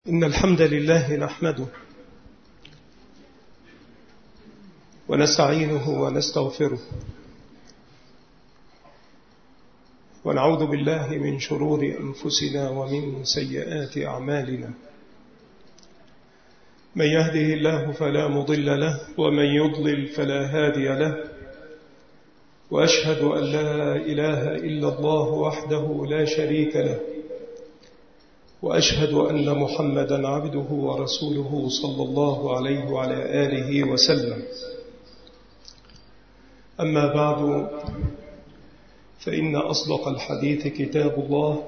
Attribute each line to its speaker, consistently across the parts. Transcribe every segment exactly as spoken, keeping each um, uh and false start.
Speaker 1: إن الحمد لله نحمده ونستعينه ونستغفره ونعوذ بالله من شرور أنفسنا ومن سيئات أعمالنا. من يهده الله فلا مضل له ومن يضلل فلا هادي له، وأشهد أن لا إله إلا الله وحده لا شريك له، وأشهد أن محمدا عبده ورسوله صلى الله عليه وعلى آله وسلم. أما بعد، فإن أصدق الحديث كتاب الله،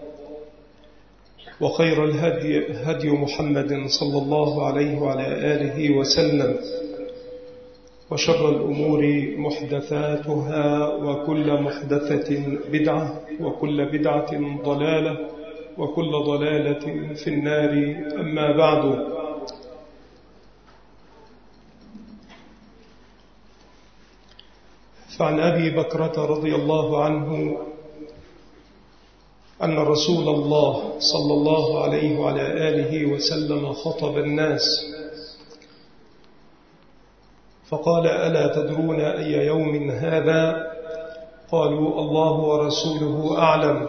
Speaker 1: وخير الهدي هدي محمد صلى الله عليه وعلى آله وسلم، وشر الأمور محدثاتها، وكل محدثة بدعة، وكل بدعة ضلالة، وكل ضلالة في النار. أما بعد، فعن أبي بكرة رضي الله عنه أن رسول الله صلى الله عليه وعلى آله وسلم خطب الناس فقال: ألا تدرون أي يوم هذا؟ قالوا: الله ورسوله أعلم.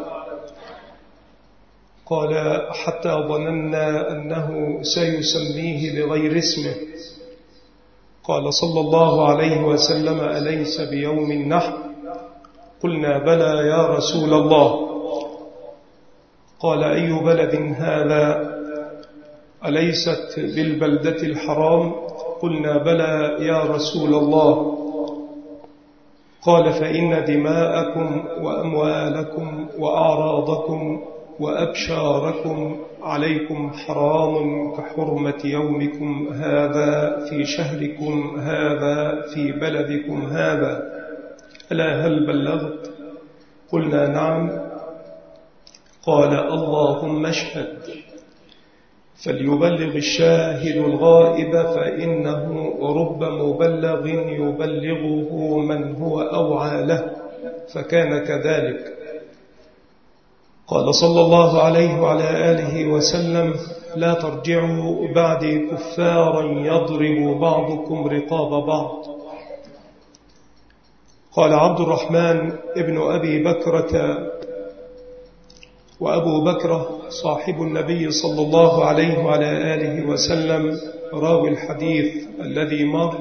Speaker 1: قال: حتى ظننا أنه سيسميه بغير اسمه. قال صلى الله عليه وسلم: أليس بيوم النحر؟ قلنا: بلى يا رسول الله. قال: أي بلد هذا؟ أليست بالبلدة الحرام؟ قلنا: بلى يا رسول الله. قال: فإن دماءكم وأموالكم وأعراضكم وأبشاركم عليكم حرام كحرمة يومكم هذا في شهركم هذا في بلدكم هذا. ألا هل بلغت؟ قلنا: نعم. قال: اللهم اشهد. فليبلغ الشاهد الغائب، فإنه رب مبلغ يبلغه من هو أوعى له. فكان كذلك. قال صلى الله عليه وعلى آله وسلم: لا ترجعوا بعدي كفارا يضرب بعضكم رقاب بعض. قال عبد الرحمن ابن أبي بكرة، وأبو بكرة صاحب النبي صلى الله عليه وعلى آله وسلم راوي الحديث الذي مر،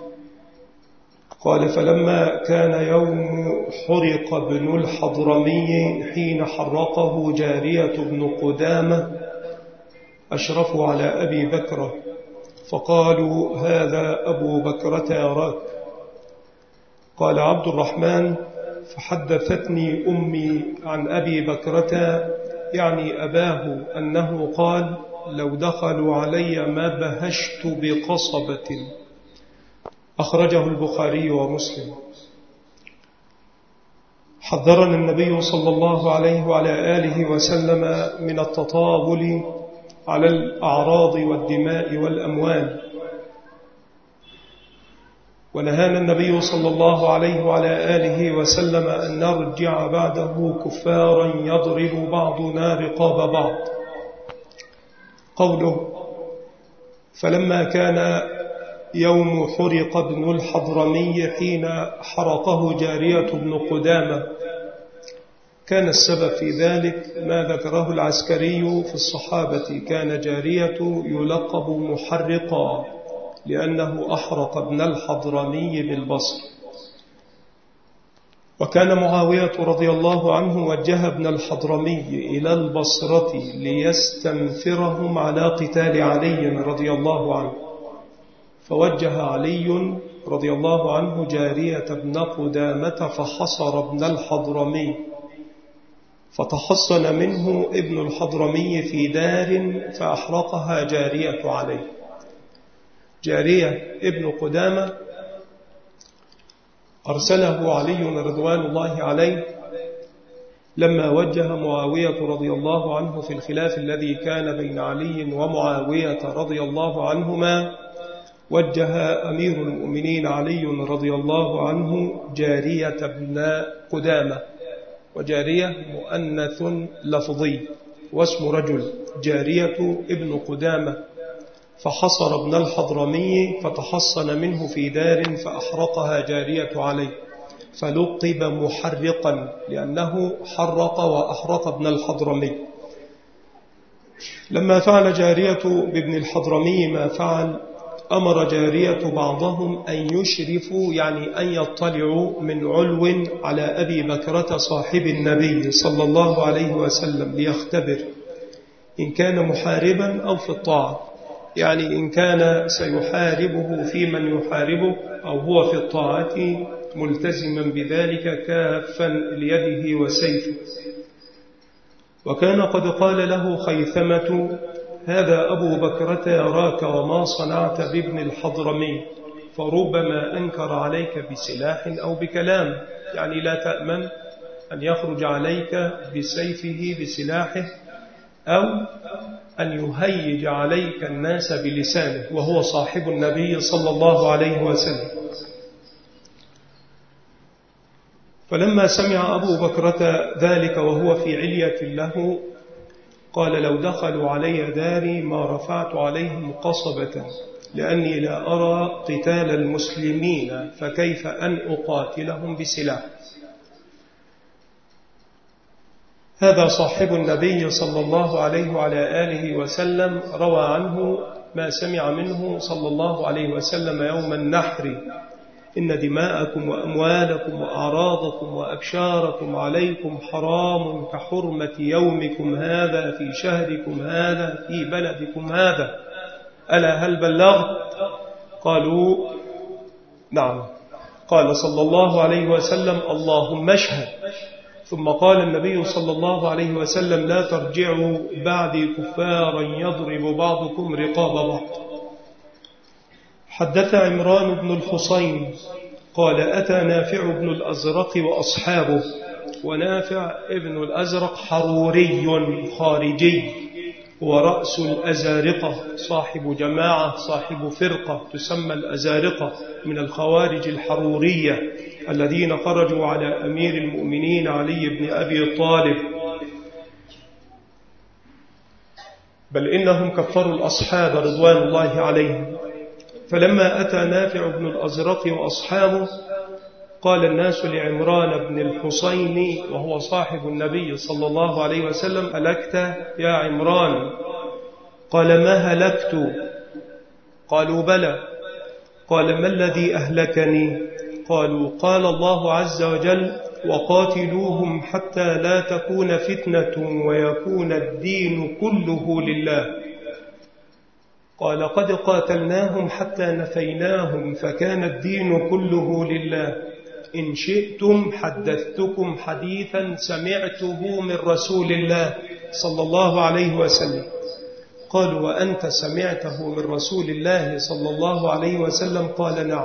Speaker 1: قال: فلما كان يوم حرق ابن الحضرمي حين حرقه جارية بن قدامة أشرفوا على أبي بكرة، فقالوا: هذا أبو بكرة يراك. قال عبد الرحمن: فحدثتني أمي عن أبي بكرة، يعني أباه، أنه قال: لو دخلوا علي ما بهشت بقصبة. أخرجه البخاري ومسلم. حذرنا النبي صلى الله عليه وعلى آله وسلم من التطاول على الأعراض والدماء والأموال، ونهانا النبي صلى الله عليه وعلى آله وسلم أن نرجع بعده كفارا يضرب بعضنا رقاب بعض. قوله: فلما كان يوم حرق ابن الحضرمي حين حرقه جارية بن قدامة، كان السبب في ذلك ما ذكره العسكري في الصحابة. كان جارية يلقب محرقا لأنه أحرق ابن الحضرمي بالبصر. وكان معاوية رضي الله عنه وجه ابن الحضرمي إلى البصرة ليستنفرهم على قتال علي رضي الله عنه، فوجه علي رضي الله عنه جارية ابن قدامة فحصر ابن الحضرمي، فتحصن منه ابن الحضرمي في دار فأحرقها جارية علي. جارية ابن قدامة أرسله علي رضوان الله عليه لما وجه معاوية رضي الله عنه في الخلاف الذي كان بين علي ومعاوية رضي الله عنهما. وجه أمير المؤمنين علي رضي الله عنه جارية ابن قدامة، وجارية مؤنث لفظي، واسم رجل جارية ابن قدامة، فحصر ابن الحضرمي فتحصن منه في دار فأحرقها جارية عليه، فلقب محرقا لأنه حرق وأحرق ابن الحضرمي. لما فعل جارية بابن الحضرمي ما فعل، أمر جارية بعضهم أن يشرفوا، يعني أن يطلعوا من علو على أبي بكرة صاحب النبي صلى الله عليه وسلم ليختبر إن كان محاربا أو في الطاعة، يعني إن كان سيحاربه في من يحاربه أو هو في الطاعة ملتزما بذلك كافا ليده وسيفه. وكان قد قال له خيثمة: هذا أبو بكرة يراك وما صنعت بابن الحضرمي، فربما أنكر عليك بسلاح أو بكلام، يعني لا تأمن أن يخرج عليك بسيفه بسلاحه أو أن يهيج عليك الناس بلسانه، وهو صاحب النبي صلى الله عليه وسلم. فلما سمع أبو بكرة ذلك وهو في علية له، قال: لو دخلوا علي داري ما رفعت عليهم قصبة، لأني لا أرى قتال المسلمين، فكيف أن أقاتلهم بسلاح. هذا صاحب النبي صلى الله عليه وعلى آله وسلم روى عنه ما سمع منه صلى الله عليه وسلم يوم النحر: إن دماءكم وأموالكم وأعراضكم وأبشاركم عليكم حرام كحرمة يومكم هذا في شهركم هذا في بلدكم هذا، ألا هل بلغت؟ قالوا: نعم. قال صلى الله عليه وسلم: اللهم اشهد. ثم قال النبي صلى الله عليه وسلم: لا ترجعوا بعدي كفارا يضرب بعضكم رقاب بعض. حدث عمران بن الحصين قال: أتى نافع بن الأزرق وأصحابه، ونافع ابن الأزرق حروري خارجي ورأس الأزارقة، صاحب جماعة صاحب فرقة تسمى الأزارقة من الخوارج الحرورية الذين خرجوا على أمير المؤمنين علي بن أبي طالب، بل إنهم كفروا الأصحاب رضوان الله عليهم. فلما أتى نافع بن الأزرق وأصحابه قال الناس لعمران بن الحصين وهو صاحب النبي صلى الله عليه وسلم: هلكت يا عمران؟ قال: ما هلكت؟ قالوا: بلى. قال: ما الذي أهلكني؟ قالوا: قال الله عز وجل: وقاتلوهم حتى لا تكون فتنة ويكون الدين كله لله. قال: قد قاتلناهم حتى نفيناهم فكان الدين كله لله. إن شئتم حدثتكم حديثا سمعته من رسول الله صلى الله عليه وسلم. قالوا: وأنت سمعته من رسول الله صلى الله عليه وسلم؟ قال: نعم.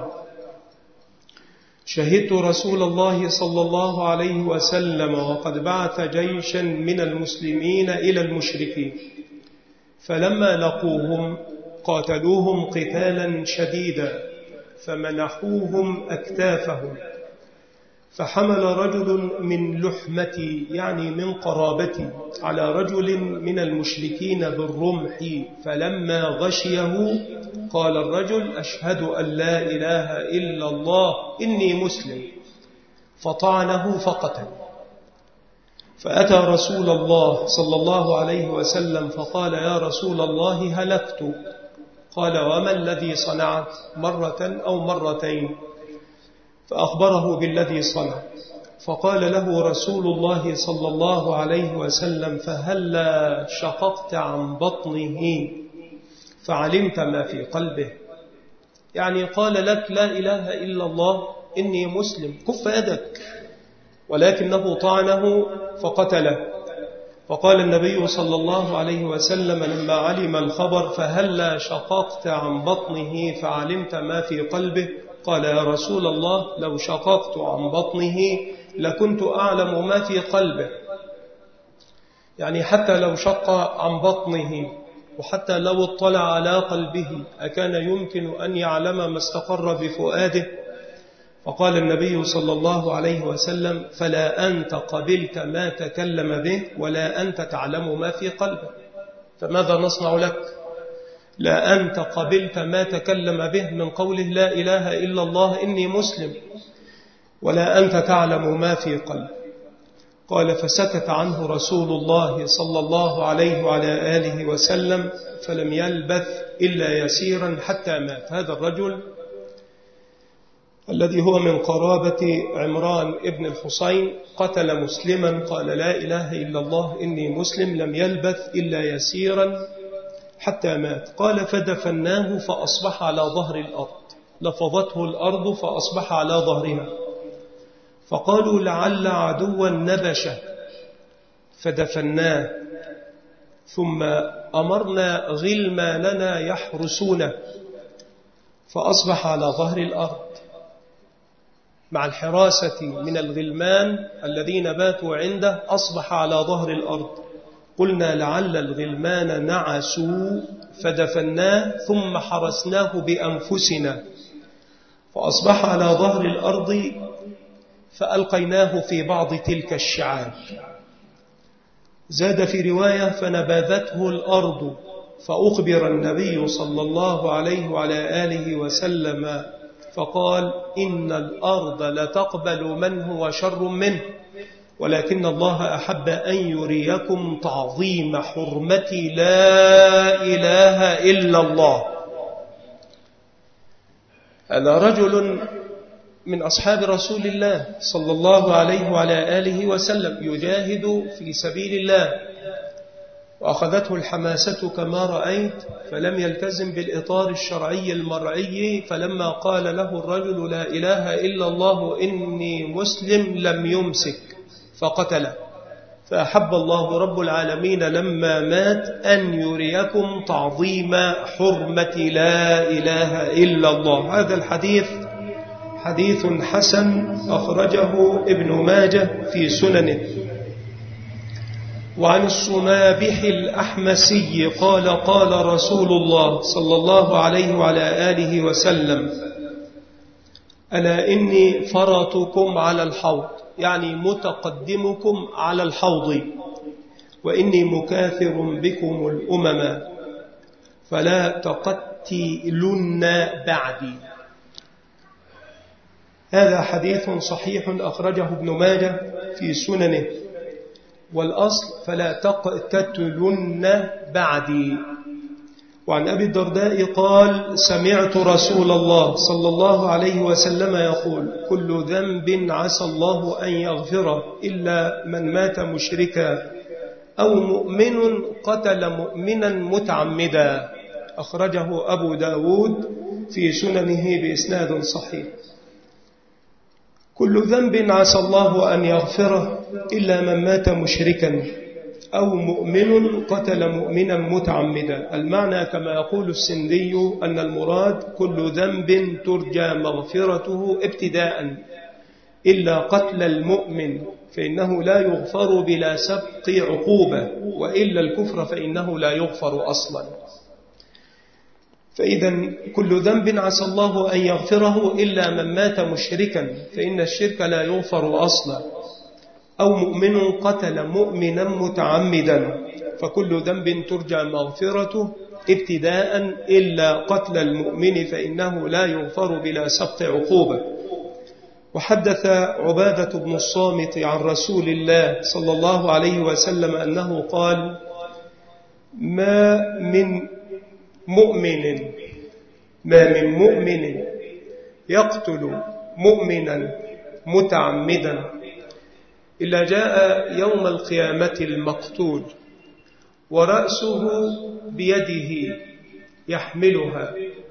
Speaker 1: شهدت رسول الله صلى الله عليه وسلم وقد بعث جيشا من المسلمين إلى المشركين، فلما لقوهم قاتلوهم قتالا شديدا فمنحوهم أكتافهم، فحمل رجل من لحمتي يعني من قرابتي على رجل من المشركين بالرمح، فلما غشيه قال الرجل: أشهد أن لا إله إلا الله إني مسلم، فطعنه فقتل. فأتى رسول الله صلى الله عليه وسلم فقال: يا رسول الله هلكت. قال: وما الذي صنعت؟ مرة أو مرتين؟ فأخبره بالذي صنع. فقال له رسول الله صلى الله عليه وسلم: فهلا شققت عن بطنه فعلمت ما في قلبه؟ يعني قال لك لا إله إلا الله إني مسلم، كف يدك، ولكنه طعنه فقتله. فقال النبي صلى الله عليه وسلم لما علم الخبر: فهلا شققت عن بطنه فعلمت ما في قلبه؟ قال: يا رسول الله لو شققت عن بطنه لكنت أعلم ما في قلبه. يعني حتى لو شق عن بطنه وحتى لو اطلع على قلبه أكان يمكن أن يعلم ما استقر بفؤاده؟ فقال النبي صلى الله عليه وسلم: فلا أنت قبلت ما تكلم به ولا أنت تعلم ما في قلبه، فماذا نصنع لك؟ لا أنت قبلت ما تكلم به من قوله لا إله إلا الله إني مسلم، ولا أنت تعلم ما في قلبه. قال: فسكت عنه رسول الله صلى الله عليه وعلى آله وسلم، فلم يلبث إلا يسيرا حتى مات. هذا الرجل الذي هو من قرابة عمران ابن الحصين قتل مسلما قال لا إله إلا الله إني مسلم، لم يلبث إلا يسيرا حتى مات. قال: فدفناه فأصبح على ظهر الأرض، لفظته الأرض فأصبح على ظهرها، فقالوا لعل عدوا نبشه، فدفناه، ثم أمرنا غلماننا يحرسونه، فأصبح على ظهر الأرض مع الحراسة من الغلمان الذين باتوا عنده، أصبح على ظهر الأرض. قلنا لعل الغلمان نعسوا فدفناه ثم حرسناه بأنفسنا، فأصبح على ظهر الأرض، فألقيناه في بعض تلك الشعاب. زاد في رواية: فنبذته الأرض، فأخبر النبي صلى الله عليه وعلى آله وسلم فقال: إن الأرض لتقبل من هو شر منه، ولكن الله أحب أن يريكم تعظيم حرمة لا إله إلا الله. هذا رجل من أصحاب رسول الله صلى الله عليه وعلى آله وسلم يجاهد في سبيل الله، وأخذته الحماسة كما رأيت، فلم يلتزم بالإطار الشرعي المرعي، فلما قال له الرجل لا إله إلا الله إني مسلم لم يمسك فقتله. فأحب الله رب العالمين لما مات أن يريكم تعظيم حرمة لا إله إلا الله. هذا الحديث حديث حسن أخرجه ابن ماجه في سننه. وعن الصنابح الأحمسي قال: قال رسول الله صلى الله عليه وعلى آله وسلم: ألا إني فرطكم على الحوض، يعني متقدمكم على الحوض، وإني مكاثر بكم الأمم فلا تقتلن بعدي. هذا حديث صحيح أخرجه ابن ماجه في سننه، والأصل فلا تقتتلن بعدي. وعن أبي الدرداء قال: سمعت رسول الله صلى الله عليه وسلم يقول: كل ذنب عسى الله أن يغفره إلا من مات مشركا أو مؤمن قتل مؤمنا متعمدا. أخرجه أبو داود في سننه بإسناد صحيح. كل ذنب عسى الله أن يغفره إلا من مات مشركا أو مؤمن قتل مؤمنا متعمدا. المعنى كما يقول السندي أن المراد كل ذنب ترجى مغفرته ابتداء إلا قتل المؤمن، فإنه لا يغفر بلا سبق عقوبة، وإلا الكفر فإنه لا يغفر أصلا. فإذا كل ذنب عسى الله أن يغفره إلا من مات مشركا، فإن الشرك لا يغفر أصلا، أو مؤمن قتل مؤمنا متعمدا، فكل ذنب ترجى مغفرته ابتداء إلا قتل المؤمن، فإنه لا يغفر بلا سبق عقوبة. وحدث عبادة بن الصامت عن رسول الله صلى الله عليه وسلم أنه قال: ما من مؤمن ما من مؤمن يقتل مؤمنا متعمدا إلا جاء يوم القيامة المقتول ورأسه بيده يحملها،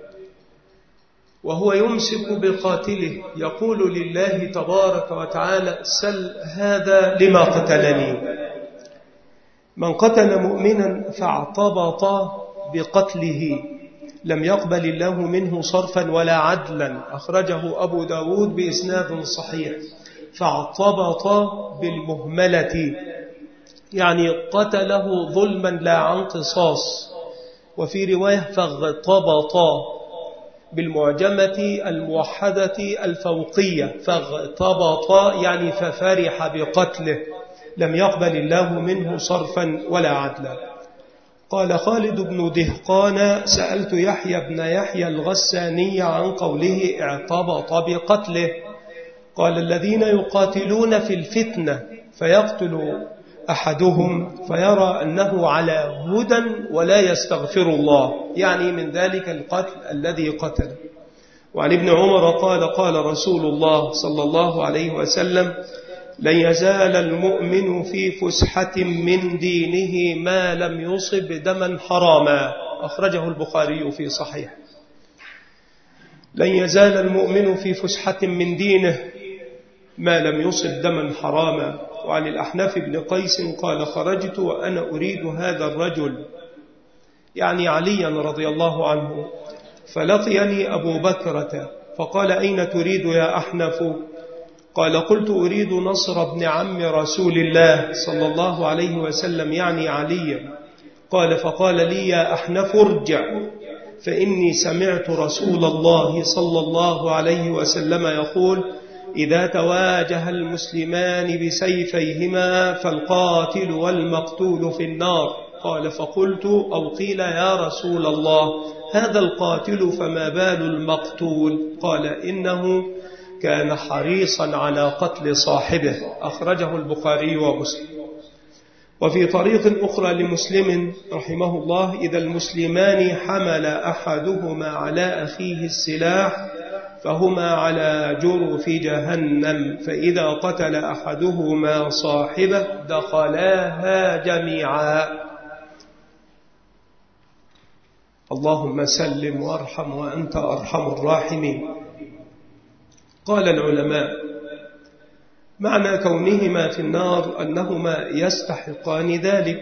Speaker 1: وهو يمسك بقاتله يقول لله تبارك وتعالى: سل هذا لما قتلني. من قتل مؤمنا فاعتبط بقتله لم يقبل الله منه صرفا ولا عدلا. أخرجه أبو داود بإسناد صحيح. فاعتبط بالمهملة يعني قتله ظلما لا عن قصاص، وفي رواية فاغتبط بالمعجمة الموحدة الفوقية، فاغتبط يعني ففرح بقتله، لم يقبل الله منه صرفا ولا عدلا. قال خالد بن دهقان سألت يحيى بن يحيى الغساني عن قوله اعتبط بقتله، قال الذين يقاتلون في الفتنة فيقتل أحدهم فيرى أنه على هدى ولا يستغفر الله، يعني من ذلك القتل الذي قتل. وعن ابن عمر قال قال رسول الله صلى الله عليه وسلم لن يزال المؤمن في فسحة من دينه ما لم يصب دما حراما، أخرجه البخاري في صحيح. لن يزال المؤمن في فسحة من دينه ما لم يصب دما حراما. وعن الأحنف بن قيس قال خرجت وأنا أريد هذا الرجل، يعني عليا رضي الله عنه، فلقيني أبو بكرة فقال أين تريد يا أحنف؟ قال قلت أريد نصر ابن عم رسول الله صلى الله عليه وسلم، يعني عليا. قال فقال لي يا أحنف ارجع، فإني سمعت رسول الله صلى الله عليه وسلم يقول إذا تواجه المسلمان بسيفيهما فالقاتل والمقتول في النار. قال فقلت أو قيل يا رسول الله هذا القاتل فما بال المقتول؟ قال إنه كان حريصا على قتل صاحبه، أخرجه البخاري ومسلم. وفي طريق أخرى لمسلم رحمه الله إذا المسلمان حمل أحدهما على أخيه السلاح فهما على جرف جهنم، فإذا قتل أحدهما صاحبه دخلاها جميعا. اللهم سلم وارحم وأنت أرحم الراحمين. قال العلماء معنى كونهما في النار أنهما يستحقان ذلك،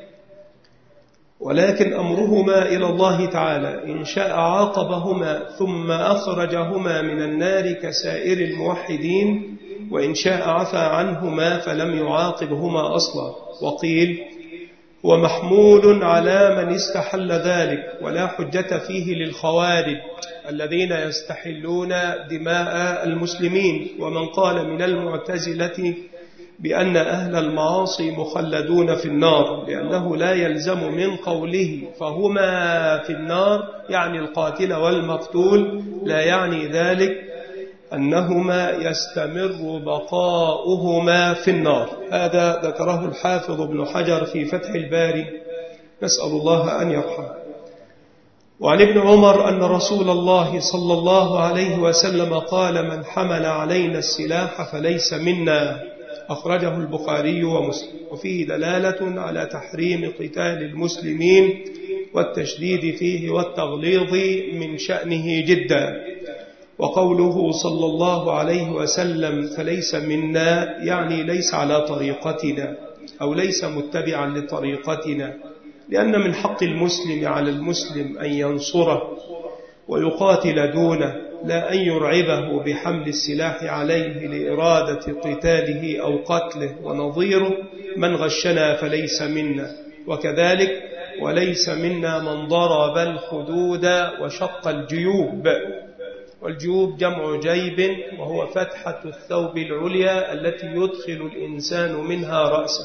Speaker 1: ولكن أمرهما إلى الله تعالى، إن شاء عاقبهما ثم أخرجهما من النار كسائر الموحدين، وإن شاء عفى عنهما فلم يعاقبهما أصلا. وقيل ومحمول على من استحل ذلك، ولا حجة فيه للخوارج الذين يستحلون دماء المسلمين، ومن قال من المعتزلة بأن أهل المعاصي مخلدون في النار، لأنه لا يلزم من قوله فهما في النار يعني القاتل والمقتول، لا يعني ذلك أنهما يستمر بقاؤهما في النار. هذا ذكره الحافظ ابن حجر في فتح الباري، نسأل الله أن يرحمه. وعن ابن عمر أن رسول الله صلى الله عليه وسلم قال من حمل علينا السلاح فليس منا، أخرجه البخاري ومسلم. وفيه دلالة على تحريم قتال المسلمين والتشديد فيه والتغليظ من شأنه جدا. وقوله صلى الله عليه وسلم فليس منا يعني ليس على طريقتنا أو ليس متبعا لطريقتنا، لأن من حق المسلم على المسلم أن ينصره ويقاتل دونه، لا أن يرعبه بحمل السلاح عليه لإرادة قتاله أو قتله. ونظيره من غشنا فليس منا. وكذلك وليس منا من ضرب الخدود وشق الجيوب، والجيوب جمع جيب وهو فتحة الثوب العليا التي يدخل الإنسان منها رأسه.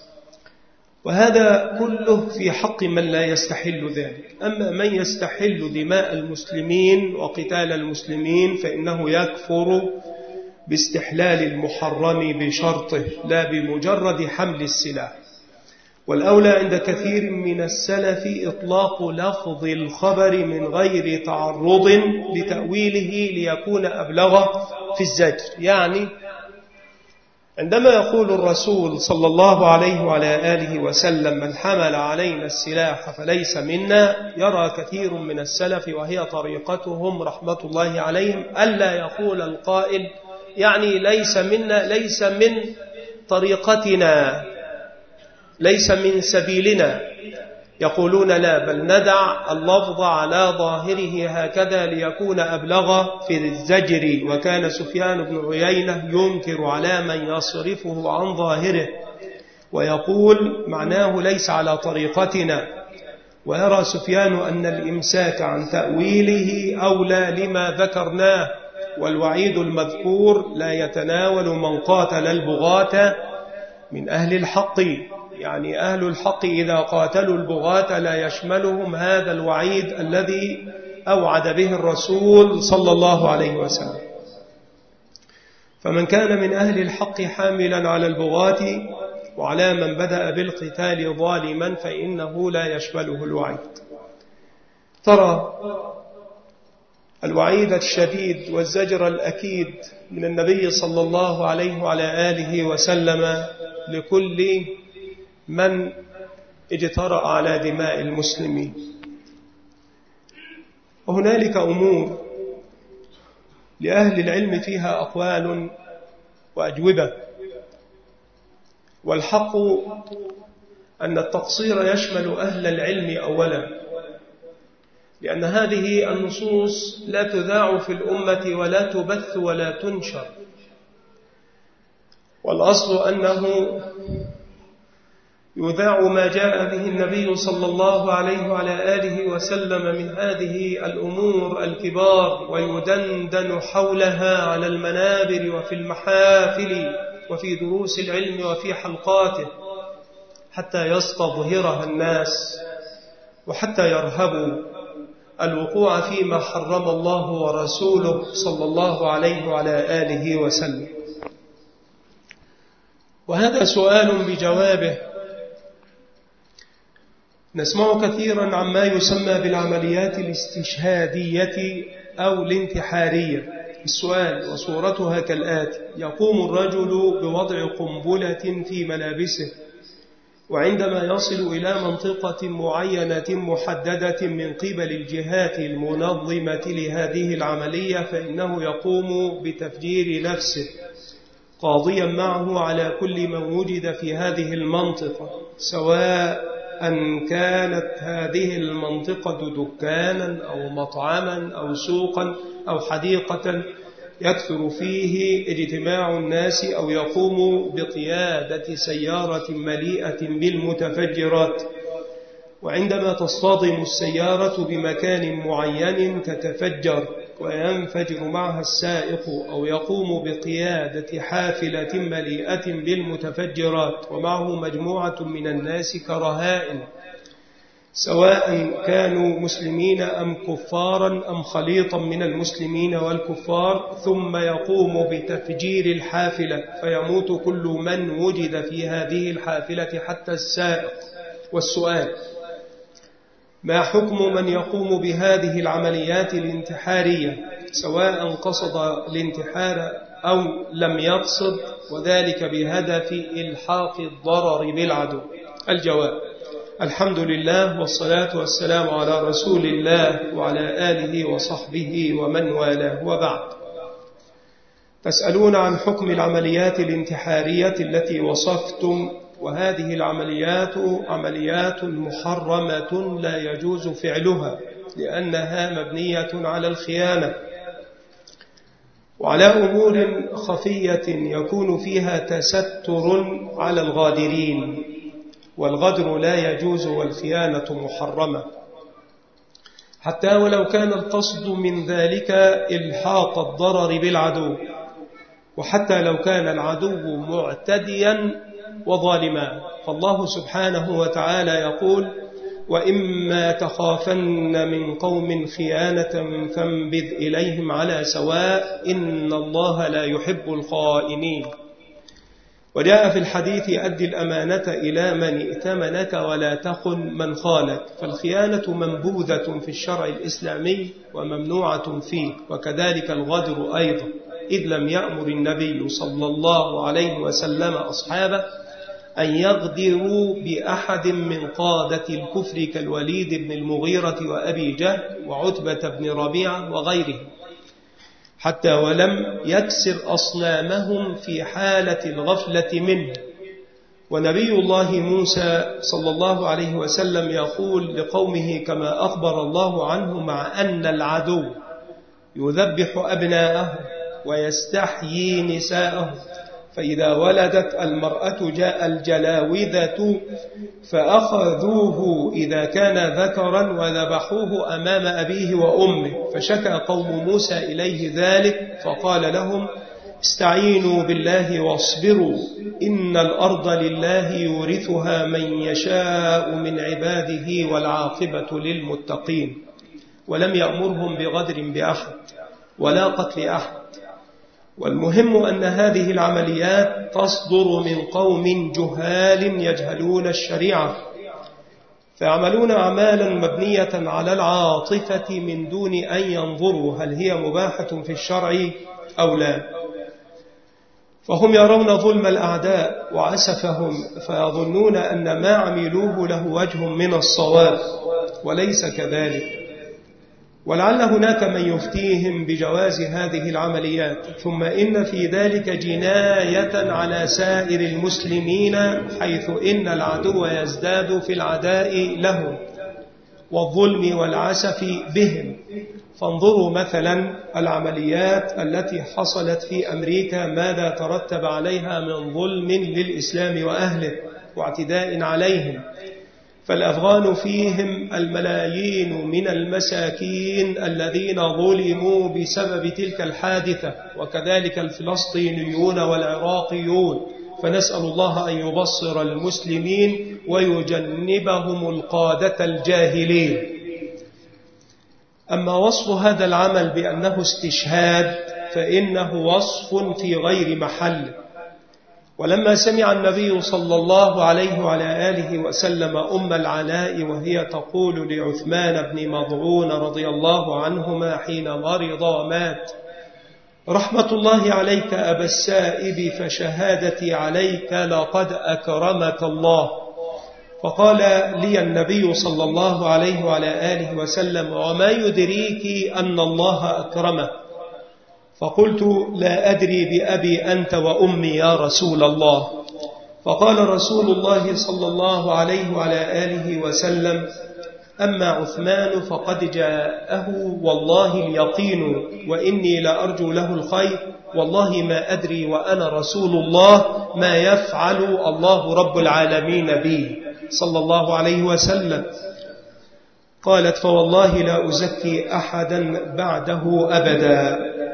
Speaker 1: وهذا كله في حق من لا يستحل ذلك. أما من يستحل دماء المسلمين وقتال المسلمين فإنه يكفر باستحلال المحرم بشرطه لا بمجرد حمل السلاح. والأولى عند كثير من السلف إطلاق لفظ الخبر من غير تعرض لتأويله ليكون أبلغ في الزجر. يعني عندما يقول الرسول صلى الله عليه وعلى آله وسلم من حمل علينا السلاح فليس منا، يرى كثير من السلف وهي طريقتهم رحمة الله عليهم ألا يقول القائل يعني ليس منا، ليس من طريقتنا، ليس من سبيلنا. يقولون لا، بل ندع اللفظ على ظاهره هكذا ليكون أبلغ في الزجر. وكان سفيان بن عيينة ينكر على من يصرفه عن ظاهره ويقول معناه ليس على طريقتنا. ويرى سفيان أن الإمساك عن تأويله أولى لما ذكرناه، والوعيد المذكور لا يتناول من قاتل البغاة من أهل الحق، يعني أهل الحق إذا قاتلوا البغاة لا يشملهم هذا الوعيد الذي أوعد به الرسول صلى الله عليه وسلم. فمن كان من أهل الحق حاملا على البغاة وعلى من بدأ بالقتال ظالما فإنه لا يشمله الوعيد. ترى الوعيد الشديد والزجر الأكيد من النبي صلى الله عليه وعلى آله وسلم لكل من اجترأ على دماء المسلمين. وهنالك أمور لأهل العلم فيها أقوال وأجوبة، والحق أن التقصير يشمل أهل العلم أولا، لأن هذه النصوص لا تذاع في الأمة ولا تبث ولا تنشر، والأصل أنه يذاع ما جاء به النبي صلى الله عليه وعلى آله وسلم من هذه الأمور الكبار، ويدندن حولها على المنابر وفي المحافل وفي دروس العلم وفي حلقاته حتى يستظهرها الناس، وحتى يرهبوا الوقوع فيما حرم الله ورسوله صلى الله عليه وعلى آله وسلم. وهذا سؤال بجوابه. نسمع كثيرا عما يسمى بالعمليات الاستشهادية أو الانتحارية. السؤال وصورتها كالآتي: يقوم الرجل بوضع قنبلة في ملابسه، وعندما يصل إلى منطقة معينة محددة من قبل الجهات المنظمة لهذه العملية فإنه يقوم بتفجير نفسه، قاضيا معه على كل من وجد في هذه المنطقة، سواء أن كانت هذه المنطقة دكانا أو مطعما أو سوقا أو حديقة يكثر فيه اجتماع الناس، أو يقوم بقيادة سيارة مليئة بالمتفجرات، وعندما تصطدم السيارة بمكان معين تتفجر وينفجر معها السائق، أو يقوم بقيادة حافلة مليئة بالمتفجرات ومعه مجموعة من الناس كرهائن، سواء كانوا مسلمين أم كفارا أم خليطا من المسلمين والكفار، ثم يقوم بتفجير الحافلة فيموت كل من وجد في هذه الحافلة حتى السائق. والسؤال: ما حكم من يقوم بهذه العمليات الانتحارية سواء قصد الانتحار أو لم يقصد، وذلك بهدف إلحاق الضرر بالعدو؟ الجواب: الحمد لله والصلاة والسلام على رسول الله وعلى آله وصحبه ومن والاه، وبعد. تسألون عن حكم العمليات الانتحارية التي وصفتم، وهذه العمليات عمليات محرمة لا يجوز فعلها، لأنها مبنية على الخيانة وعلى أمور خفية يكون فيها تستر على الغادرين، والغدر لا يجوز والخيانة محرمة، حتى ولو كان القصد من ذلك إلحاق الضرر بالعدو، وحتى لو كان العدو معتديا وظالما. فالله سبحانه وتعالى يقول: وإما تخافن من قوم خيانة فانبذ إليهم على سواء إن الله لا يحب الخائنين. وجاء في الحديث: أدي الأمانة إلى من ائتمنك ولا تخن من خانك. فالخيانة منبوذة في الشرع الإسلامي وممنوعة فيه، وكذلك الغدر أيضا، إذ لم يأمر النبي صلى الله عليه وسلم أصحابه أن يغدروا بأحد من قادة الكفر كالوليد بن المغيرة وأبي جهل وعتبة بن ربيعة وغيرهم، حتى ولم يكسر أصنامهم في حالة الغفلة منه. ونبي الله موسى صلى الله عليه وسلم يقول لقومه كما أخبر الله عنه: مع أن العدو يذبح أبناءه ويستحيي نساءه، فإذا ولدت المرأة جاء الجلاوذة فأخذوه إذا كان ذكرا وذبحوه أمام أبيه وأمه، فشكى قوم موسى إليه ذلك فقال لهم استعينوا بالله واصبروا إن الأرض لله يورثها من يشاء من عباده والعاقبة للمتقين. ولم يأمرهم بغدر بأحد ولا قتل أحد. والمهم أن هذه العمليات تصدر من قوم جهال يجهلون الشريعة، فيعملون أعمالا مبنية على العاطفة من دون أن ينظروا هل هي مباحة في الشرع أو لا. فهم يرون ظلم الأعداء وعسفهم فيظنون أن ما عملوه له وجه من الصواب، وليس كذلك. ولعل هناك من يفتيهم بجواز هذه العمليات، ثم إن في ذلك جناية على سائر المسلمين، حيث إن العدو يزداد في العداء لهم والظلم والعسف بهم. فانظروا مثلا العمليات التي حصلت في أمريكا ماذا ترتب عليها من ظلم للإسلام وأهله واعتداء عليهم. فالأفغان فيهم الملايين من المساكين الذين ظلموا بسبب تلك الحادثة، وكذلك الفلسطينيون والعراقيون. فنسأل الله أن يبصر المسلمين ويجنبهم القادة الجاهلين. أما وصف هذا العمل بأنه استشهاد فإنه وصف في غير محل. ولما سمع النبي صلى الله عليه وعلى آله وسلم أم العلاء وهي تقول لعثمان بن مضعون رضي الله عنهما حين مرض ومات رحمة الله عليك أبا السائب فشهادتي عليك لقد أكرمك الله. فقال لي النبي صلى الله عليه وعلى آله وسلم وما يدريك أن الله أكرمه؟ فقلت لا أدري بأبي أنت وأمي يا رسول الله. فقال رسول الله صلى الله عليه وعلى آله وسلم أما عثمان فقد جاءه والله اليقين وإني لأرجو له الخير والله ما أدري وأنا رسول الله ما يفعل الله رب العالمين بي صلى الله عليه وسلم. قالت فوالله لا أزكي أحدا بعده أبدا.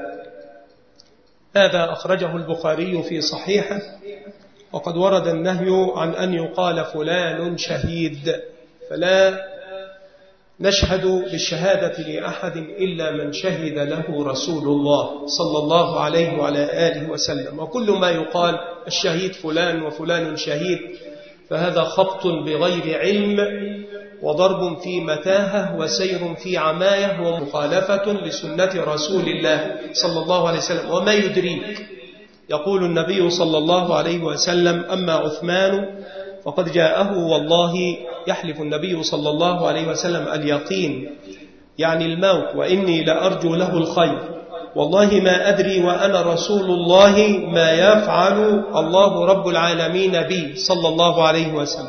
Speaker 1: هذا أخرجه البخاري في صحيحه. وقد ورد النهي عن أن يقال فلان شهيد، فلا نشهد بالشهادة لأحد إلا من شهد له رسول الله صلى الله عليه وعلى آله وسلم. وكل ما يقال الشهيد فلان وفلان شهيد فهذا خبط بغير علم وضرب في متاهة وسير في عماية ومخالفة لسنة رسول الله صلى الله عليه وسلم. وما يدريك؟ يقول النبي صلى الله عليه وسلم أما عثمان فقد جاءه والله يحلف النبي صلى الله عليه وسلم اليقين يعني الموت وإني لأرجو له الخير والله ما أدري وأنا رسول الله ما يفعل الله رب العالمين بي صلى الله عليه وسلم.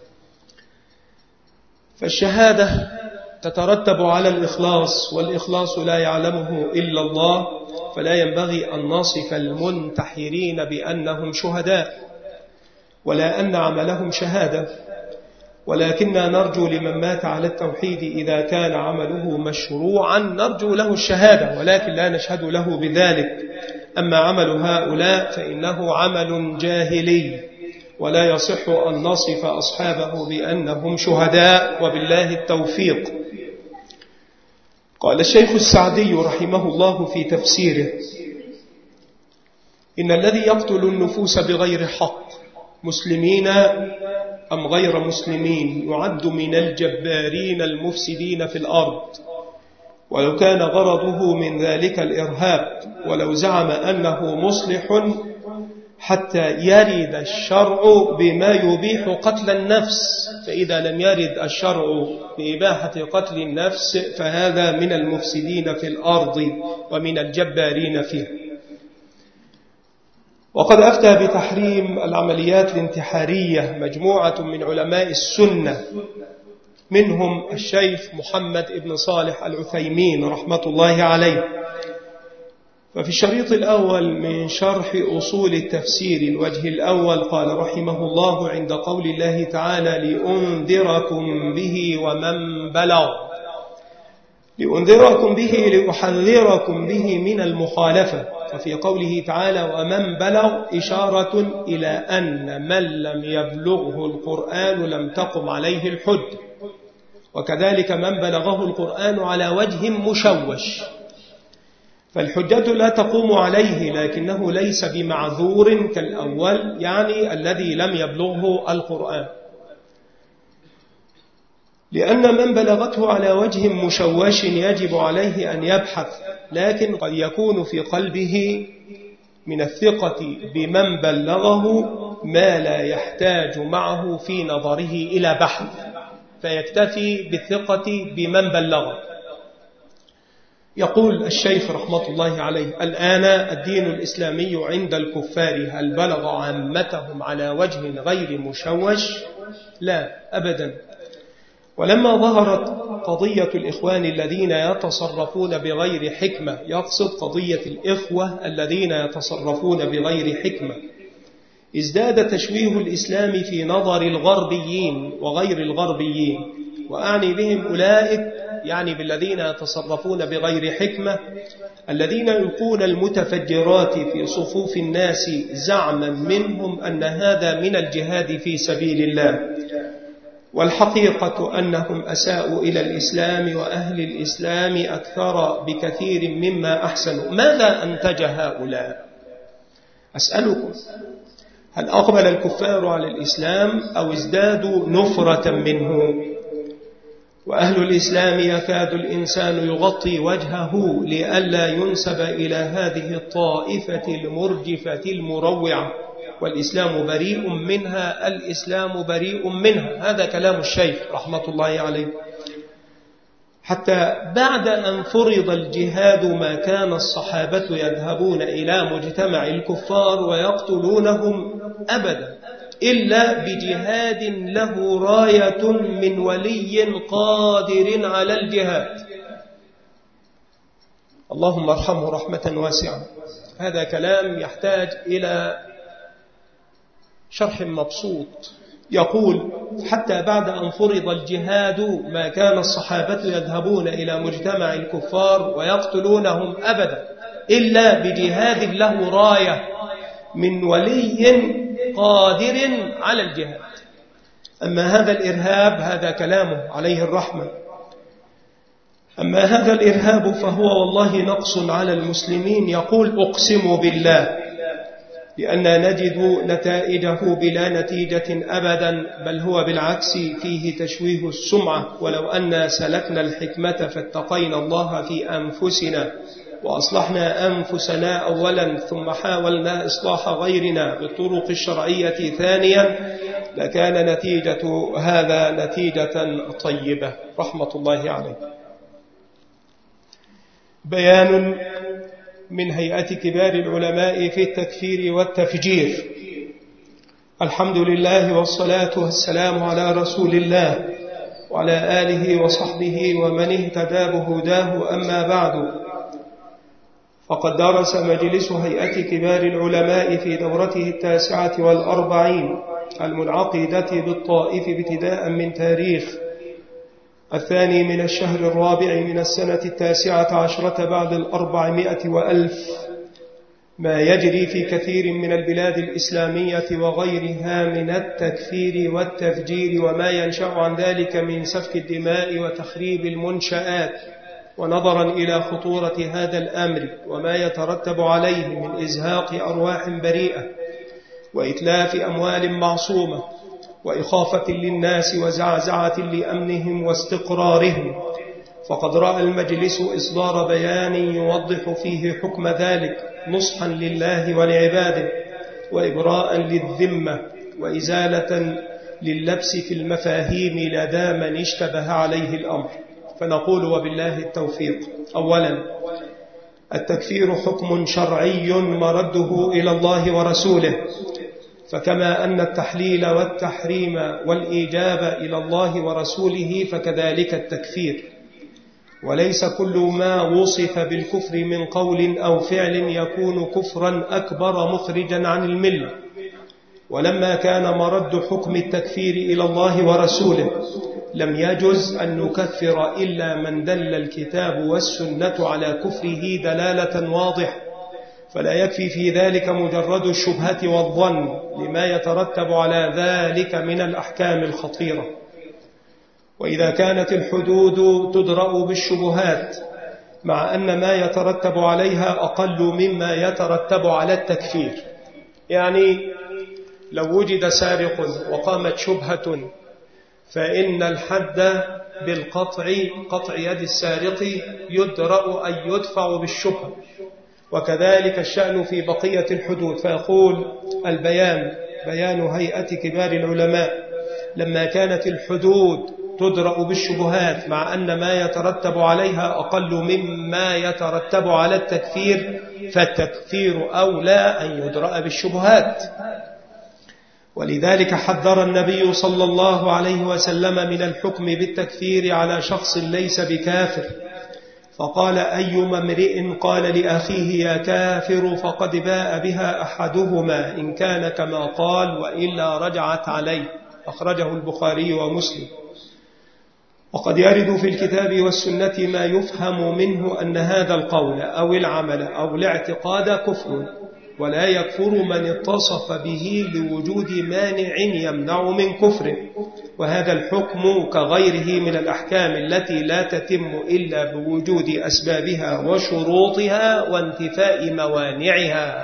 Speaker 1: فالشهادة تترتب على الإخلاص، والإخلاص لا يعلمه إلا الله، فلا ينبغي أن نصف المنتحرين بأنهم شهداء ولا أن عملهم شهادة، ولكننا نرجو لمن مات على التوحيد إذا كان عمله مشروعا نرجو له الشهادة، ولكن لا نشهد له بذلك. أما عمل هؤلاء فإنه عمل جاهلي ولا يصح أن نصف أصحابه بأنهم شهداء، وبالله التوفيق. قال الشيخ السعدي رحمه الله في تفسيره إن الذي يقتل النفوس بغير حق مسلمين أم غير مسلمين يعد من الجبارين المفسدين في الأرض، ولو كان غرضه من ذلك الإرهاب، ولو زعم أنه مصلح حتى يرد الشرع بما يبيح قتل النفس، فإذا لم يرد الشرع بإباحة قتل النفس فهذا من المفسدين في الأرض ومن الجبارين فيه. وقد أفتى بتحريم العمليات الانتحارية مجموعة من علماء السنة، منهم الشيخ محمد بن صالح العثيمين رحمة الله عليه، ففي الشريط الأول من شرح أصول التفسير الوجه الأول قال رحمه الله عند قول الله تعالى لأنذركم به ومن بلغ، لأنذركم به لأحذركم به من المخالفة. وفي قوله تعالى ومن بلغ إشارة إلى أن من لم يبلغه القرآن لم تقم عليه الحج، وكذلك من بلغه القرآن على وجه مشوش فالحجة لا تقوم عليه، لكنه ليس بمعذور كالأول، يعني الذي لم يبلغه القرآن، لأن من بلغته على وجه مشوش يجب عليه أن يبحث، لكن قد يكون في قلبه من الثقة بمن بلغه ما لا يحتاج معه في نظره إلى بحث، فيكتفي بالثقة بمن بلغه. يقول الشيخ رحمة الله عليه الآن الدين الإسلامي عند الكفار هل بلغ عامتهم على وجه غير مشوش؟ لا أبدا. ولما ظهرت قضية الإخوان الذين يتصرفون بغير حكمة، يقصد قضية الإخوة الذين يتصرفون بغير حكمة، ازداد تشويه الإسلام في نظر الغربيين وغير الغربيين، وأعني بهم أولئك يعني بالذين يتصرفون بغير حكمة الذين يلقون المتفجرات في صفوف الناس زعما منهم أن هذا من الجهاد في سبيل الله، والحقيقة أنهم أساءوا إلى الإسلام وأهل الإسلام أكثر بكثير مما أحسنوا. ماذا أنتج هؤلاء؟ أسألكم، هل أقبل الكفار على الإسلام أو ازدادوا نفرة منه؟ وأهل الإسلام يكاد الإنسان يغطي وجهه لئلا ينسب إلى هذه الطائفة المرجفة المروعة، والإسلام بريء منها، الإسلام بريء منها. هذا كلام الشيخ رحمة الله عليه. حتى بعد أن فرض الجهاد ما كان الصحابة يذهبون إلى مجتمع الكفار ويقتلونهم أبدا إلا بجهاد له راية من ولي قادر على الجهاد. اللهم ارحمه رحمة واسعة. هذا كلام يحتاج إلى شرح مبسوط. يقول حتى بعد أن فرض الجهاد ما كان الصحابة يذهبون إلى مجتمع الكفار ويقتلونهم أبدا إلا بجهاد له راية من ولي قادر على الجهاد. أما هذا الإرهاب هذا كلامه عليه الرحمة. أما هذا الإرهاب فهو والله نقص على المسلمين. يقول أقسم بالله لأننا نجد نتائجه بلا نتيجة أبدا، بل هو بالعكس فيه تشويه السمعة. ولو أن سلكنا الحكمة فاتقينا الله في أنفسنا وأصلحنا أنفسنا أولا ثم حاولنا إصلاح غيرنا بالطرق الشرعية ثانيا لكان نتيجة هذا نتيجة طيبة رحمة الله عليه. بيان من هيئة كبار العلماء في التكفير والتفجير. الحمد لله والصلاة والسلام على رسول الله وعلى آله وصحبه ومن اهتدى بهداه. أما بعد، فقد درس مجلس هيئة كبار العلماء في دورته التاسعة والأربعين المنعقدة بالطائف ابتداء من تاريخ الثاني من الشهر الرابع من السنة التاسعة عشرة بعد الأربعمائة وألف ما يجري في كثير من البلاد الإسلامية وغيرها من التكفير والتفجير وما ينشأ عن ذلك من سفك الدماء وتخريب المنشآت. ونظرا إلى خطورة هذا الأمر وما يترتب عليه من إزهاق أرواح بريئة وإتلاف أموال معصومة وإخافة للناس وزعزعة لأمنهم واستقرارهم، فقد رأى المجلس إصدار بيان يوضح فيه حكم ذلك نصحا لله ولعباده وإبراء للذمة وإزالة للبس في المفاهيم لدى من اشتبه عليه الأمر. فنقول وبالله التوفيق. أولا، التكفير حكم شرعي مرده إلى الله ورسوله، فكما أن التحليل والتحريم والإيجاب إلى الله ورسوله فكذلك التكفير. وليس كل ما وصف بالكفر من قول أو فعل يكون كفرا أكبر مخرجا عن الملة. ولما كان مرد حكم التكفير إلى الله ورسوله لم يجز أن نكفر إلا من دل الكتاب والسنة على كفره دلالة واضحة، فلا يكفي في ذلك مجرد الشبهة والظن لما يترتب على ذلك من الأحكام الخطيرة. وإذا كانت الحدود تدرأ بالشبهات مع أن ما يترتب عليها أقل مما يترتب على التكفير، يعني لو وجد سارق وقامت شبهة فإن الحد بالقطع قطع يد السارق يدرأ أي يدفع بالشبهة، وكذلك الشأن في بقية الحدود. فيقول البيان بيان هيئة كبار العلماء لما كانت الحدود تدرأ بالشبهات مع أن ما يترتب عليها أقل مما يترتب على التكفير فالتكفير أولى أن يدرأ بالشبهات. ولذلك حذر النبي صلى الله عليه وسلم من الحكم بالتكفير على شخص ليس بكافر، فقال أيما امرئ قال لأخيه يا كافر فقد باء بها أحدهما إن كان كما قال وإلا رجعت عليه، أخرجه البخاري ومسلم. وقد يرد في الكتاب والسنة ما يفهم منه أن هذا القول أو العمل أو الاعتقاد كفر، ولا يكفر من اتصف به لوجود مانع يمنع من كفره، وهذا الحكم كغيره من الأحكام التي لا تتم إلا بوجود أسبابها وشروطها وانتفاء موانعها.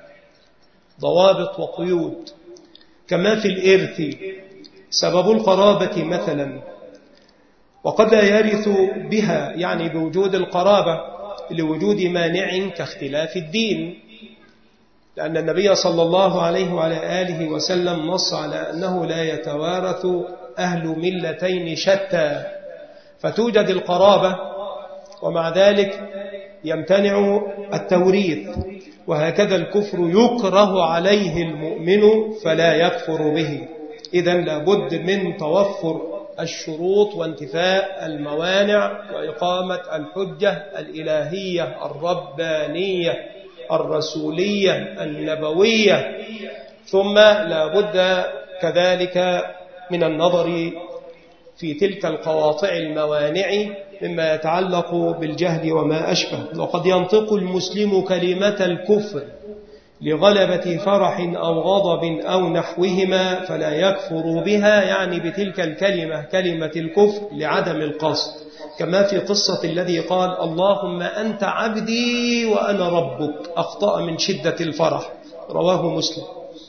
Speaker 1: ضوابط وقيود. كما في الإرث سبب القرابة مثلا، وقد لا يرث بها يعني بوجود القرابة لوجود مانع كاختلاف الدين، لأن النبي صلى الله عليه وعلى آله وسلم نص على أنه لا يتوارث أهل ملتين شتى، فتوجد القرابة ومع ذلك يمتنع التوريث. وهكذا الكفر يكره عليه المؤمن فلا يكفر به. إذن لابد من توفر الشروط وانتفاء الموانع وإقامة الحجة الإلهية الربانية الرسولية النبوية، ثم لا بد كذلك من النظر في تلك القواطع الموانع مما يتعلق بالجهل وما أشبه. وقد ينطق المسلم كلمة الكفر لغلبة فرح أو غضب أو نحوهما فلا يكفر بها، يعني بتلك الكلمة كلمة الكفر لعدم القصد، كما في قصة الذي قال اللهم أنت عبدي وأنا ربك أخطأ من شدة الفرح، رواه مسلم.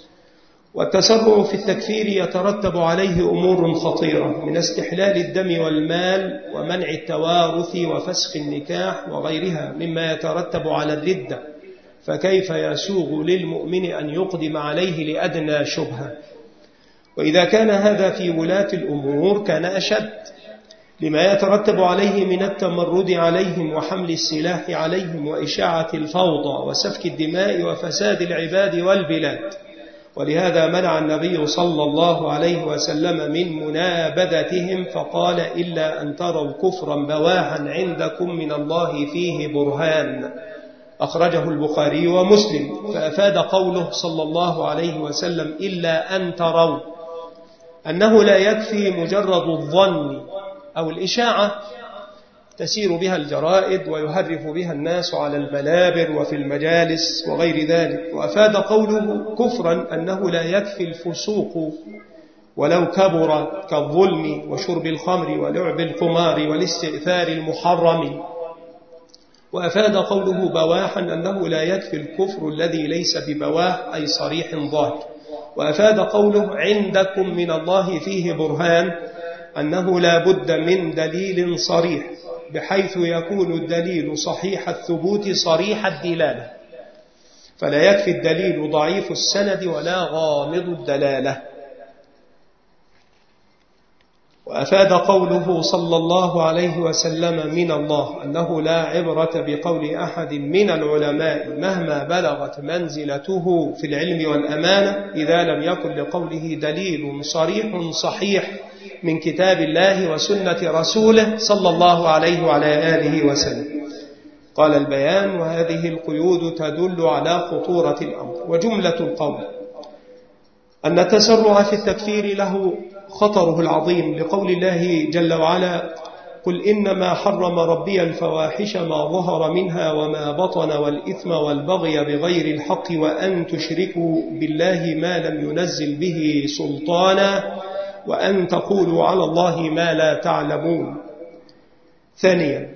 Speaker 1: والتسرع في التكفير يترتب عليه أمور خطيرة من استحلال الدم والمال ومنع التوارث وفسخ النكاح وغيرها مما يترتب على الردة، فكيف يسوغ للمؤمن أن يقدم عليه لأدنى شبهة؟ وإذا كان هذا في ولاة الأمور كان أشد لما يترتب عليه من التمرد عليهم وحمل السلاح عليهم وإشاعة الفوضى وسفك الدماء وفساد العباد والبلاد. ولهذا منع النبي صلى الله عليه وسلم من منابذتهم فقال إلا أن تروا كفرا بواحا عندكم من الله فيه برهان، أخرجه البخاري ومسلم. فأفاد قوله صلى الله عليه وسلم إلا أن تروا أنه لا يكفي مجرد الظن أو الإشاعة تسير بها الجرائد ويهرف بها الناس على المنابر وفي المجالس وغير ذلك. وأفاد قوله كفرا أنه لا يكفي الفسوق ولو كبر كالظلم وشرب الخمر ولعب القمار والاستئثار المحرم. وأفاد قوله بواحا أنه لا يكفي الكفر الذي ليس ببواح أي صريح ظاهر. وأفاد قوله عندكم من الله فيه برهان أنه لا بد من دليل صريح بحيث يكون الدليل صحيح الثبوت صريح الدلالة، فلا يكفي الدليل ضعيف السند ولا غامض الدلالة. وأفاد قوله صلى الله عليه وسلم من الله أنه لا عبرة بقول أحد من العلماء مهما بلغت منزلته في العلم والأمانة إذا لم يكن لقوله دليل صريح صحيح من كتاب الله وسنة رسوله صلى الله عليه وعلى آله وسلم. قال البيان: وهذه القيود تدل على خطورة الأمر. وجملة القول أن التسرع في التكفير له خطره العظيم، لقول الله جل وعلا: قل إنما حرم ربي الفواحش ما ظهر منها وما بطن والإثم والبغي بغير الحق وأن تشركوا بالله ما لم ينزل به سلطانا وأن تقولوا على الله ما لا تعلمون. ثانيا،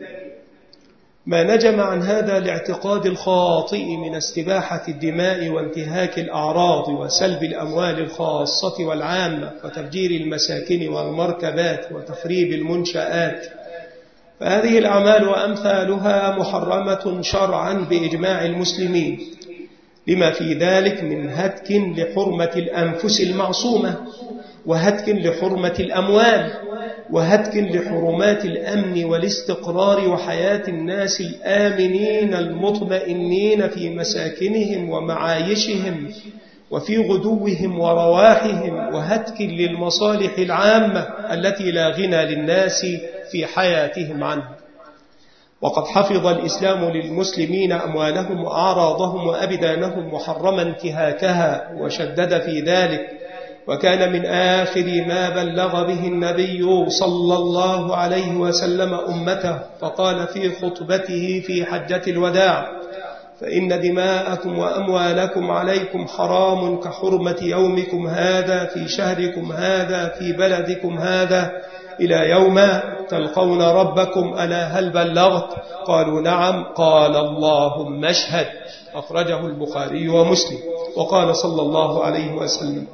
Speaker 1: ما نجم عن هذا الاعتقاد الخاطئ من استباحة الدماء وانتهاك الأعراض وسلب الأموال الخاصة والعامة وتفجير المساكن والمركبات وتخريب المنشآت، فهذه الأعمال وأمثالها محرمة شرعا بإجماع المسلمين، لما في ذلك من هتك لحرمة الأنفس المعصومة، وهتك لحرمة الأموال، وهتك لحرمات الأمن والاستقرار وحياة الناس الآمنين المطمئنين في مساكنهم ومعايشهم وفي غدوهم ورواحهم، وهتك للمصالح العامة التي لا غنى للناس في حياتهم عنها. وقد حفظ الإسلام للمسلمين أموالهم وأعراضهم وأبدانهم محرما انتهاكها وشدد في ذلك، وكان من آخر ما بلغ به النبي صلى الله عليه وسلم أمته، فقال في خطبته في حجة الوداع: فإن دماءكم وأموالكم عليكم حرام كحرمة يومكم هذا في شهركم هذا في بلدكم هذا إلى يوم تلقون ربكم، ألا هل بلغت؟ قالوا نعم. قال: اللهم اشهد. أخرجه البخاري ومسلم. وقال صلى الله عليه وسلم: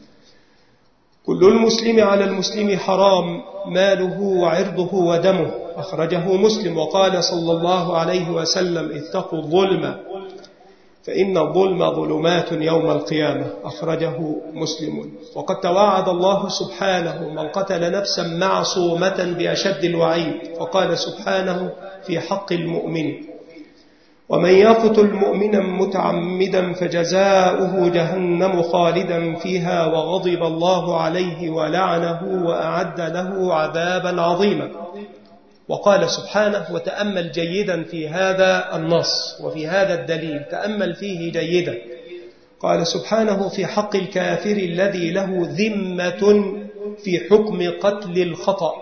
Speaker 1: كل المسلم على المسلم حرام ماله وعرضه ودمه. أخرجه مسلم. وقال صلى الله عليه وسلم: اتقوا الظلم فإن الظلم ظلمات يوم القيامة. أخرجه مسلم. وقد توعد الله سبحانه من قتل نفسا معصومة بأشد الوعيد، فقال سبحانه في حق المؤمن: ومن يقتل مؤمنا متعمدا فجزاؤه جهنم خالدا فيها وغضب الله عليه ولعنه وأعد له عذابا عظيما. وقال سبحانه: وتأمل جيدا في هذا النص وفي هذا الدليل، تأمل فيه جيدا. قال سبحانه في حق الكافر الذي له ذمة في حكم قتل الخطأ: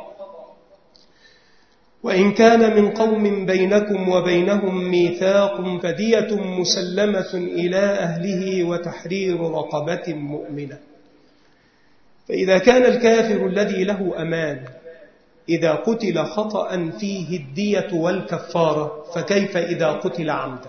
Speaker 1: وإن كان من قوم بينكم وبينهم ميثاق فدية مسلمة إلى أهله وتحرير رقبة مؤمنة. فإذا كان الكافر الذي له أمان إذا قتل خطأ فيه الدية والكفارة، فكيف إذا قتل عمدا؟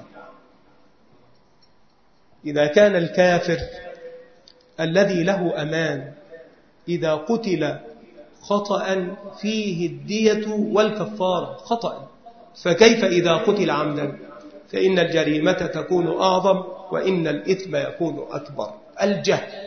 Speaker 1: إذا كان الكافر الذي له أمان إذا قتل خطأ فيه الدية والكفارة خطأ، فكيف إذا قتل عمدا؟ فإن الجريمة تكون أعظم وإن الإثم يكون أكبر. الجهل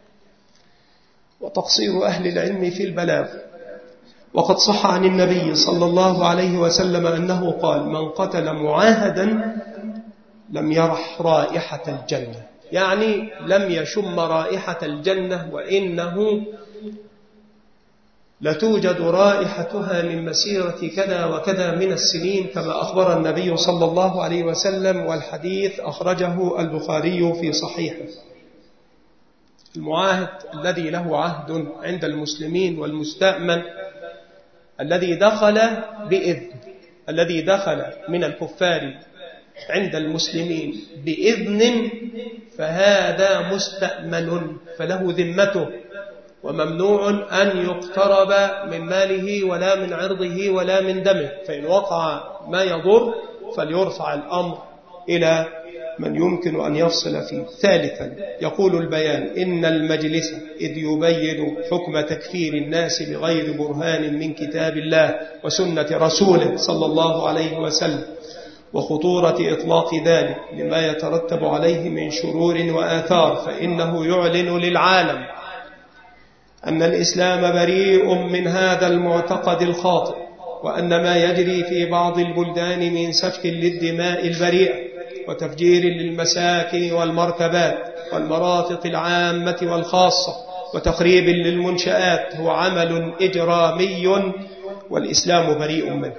Speaker 1: وتقصير أهل العلم في البلاغ. وقد صح عن النبي صلى الله عليه وسلم أنه قال: من قتل معاهدا لم يرح رائحة الجنة، يعني لم يشم رائحة الجنة، وإنه لتوجد رائحتها من مسيرة كذا وكذا من السنين، كما أخبر النبي صلى الله عليه وسلم، والحديث أخرجه البخاري في صحيحه. المعاهد الذي له عهد عند المسلمين والمستأمن الذي دخل بإذن الذي دخل من الكفار عند المسلمين بإذن، فهذا مستأمن فله ذمته، وممنوع أن يقترب من ماله ولا من عرضه ولا من دمه، فإن وقع ما يضر فليرفع الأمر إلى من يمكن أن يفصل فيه. ثالثا، يقول البيان: إن المجلس إذ يبين حكم تكفير الناس بغير برهان من كتاب الله وسنة رسوله صلى الله عليه وسلم وخطورة إطلاق ذلك لما يترتب عليه من شرور وآثار، فإنه يعلن للعالم أن الإسلام بريء من هذا المعتقد الخاطئ، وأن ما يجري في بعض البلدان من سفك للدماء البريئة وتفجير للمساكن والمركبات والمرافق العامة والخاصة وتخريب للمنشآت هو عمل إجرامي والإسلام بريء منه.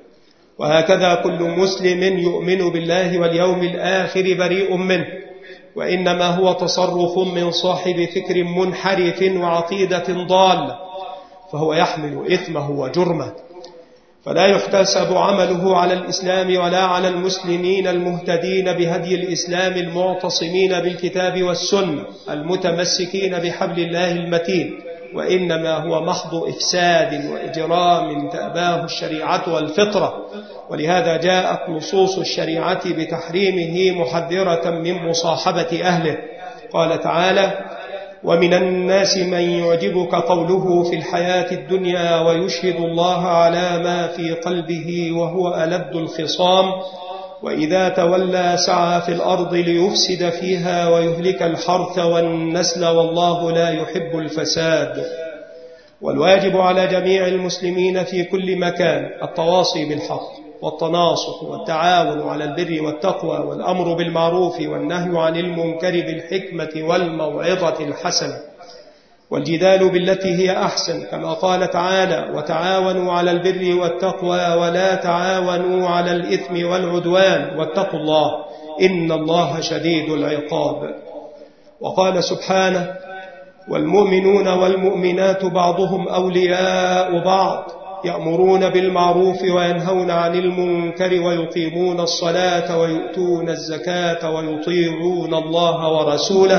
Speaker 1: وهكذا كل مسلم يؤمن بالله واليوم الآخر بريء منه، وإنما هو تصرف من صاحب فكر منحرف وعقيدة ضالة، فهو يحمل إثمه وجرمه، فلا يحتسب عمله على الإسلام ولا على المسلمين المهتدين بهدي الإسلام المعتصمين بالكتاب والسنة المتمسكين بحبل الله المتين، وإنما هو محض إفساد وإجرام تأباه الشريعة والفطرة. ولهذا جاءت نصوص الشريعة بتحريمه محذرة من مصاحبة أهله. قال تعالى: ومن الناس من يعجبك قوله في الحياة الدنيا ويشهد الله على ما في قلبه وهو ألد الخصام وإذا تولى سعى في الأرض ليفسد فيها ويهلك الحرث والنسل والله لا يحب الفساد. والواجب على جميع المسلمين في كل مكان التواصي بالحق والتناصح والتعاون على البر والتقوى والأمر بالمعروف والنهي عن المنكر بالحكمة والموعظة الحسنة، والجدال بالتي هي أحسن، كما قال تعالى: وتعاونوا على البر والتقوى ولا تعاونوا على الإثم والعدوان واتقوا الله إن الله شديد العقاب. وقال سبحانه: والمؤمنون والمؤمنات بعضهم أولياء بعض يأمرون بالمعروف وينهون عن المنكر ويقيمون الصلاة ويؤتون الزكاة ويطيعون الله ورسوله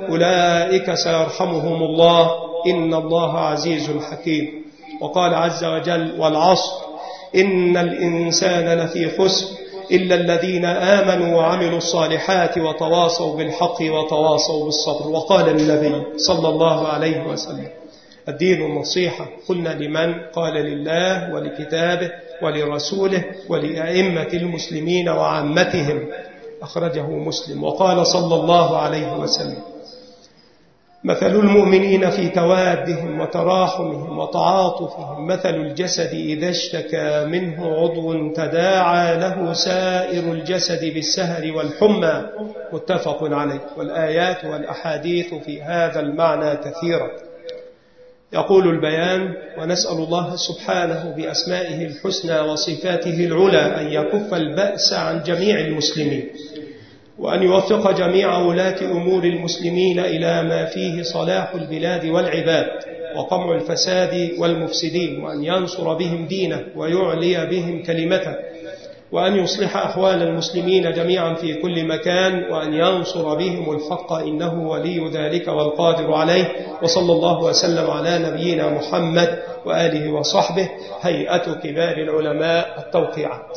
Speaker 1: أولئك سيرحمهم الله إن الله عزيز حكيم. وقال عز وجل: والعصر إن الإنسان لفي خسر إلا الذين آمنوا وعملوا الصالحات وتواصوا بالحق وتواصوا بالصبر. وقال النبي صلى الله عليه وسلم: الدين النصيحة. قلنا لمن؟ قال: لله ولكتابه ولرسوله ولأئمة المسلمين وعامتهم. أخرجه مسلم. وقال صلى الله عليه وسلم: مثل المؤمنين في توادهم وتراحمهم وتعاطفهم مثل الجسد إذا اشتكى منه عضو تداعى له سائر الجسد بالسهر والحمى. متفق عليه. والآيات والأحاديث في هذا المعنى كثيرة. يقول البيان: ونسأل الله سبحانه بأسمائه الحسنى وصفاته العلى أن يكف البأس عن جميع المسلمين، وأن يوفق جميع ولاة أمور المسلمين إلى ما فيه صلاح البلاد والعباد وقمع الفساد والمفسدين، وأن ينصر بهم دينه ويعلي بهم كلمته، وأن يصلح أحوال المسلمين جميعا في كل مكان، وأن ينصر بهم الحق إنه ولي ذلك والقادر عليه. وصلى الله وسلم على نبينا محمد وآله وصحبه. هيئة كبار العلماء التوقيعات.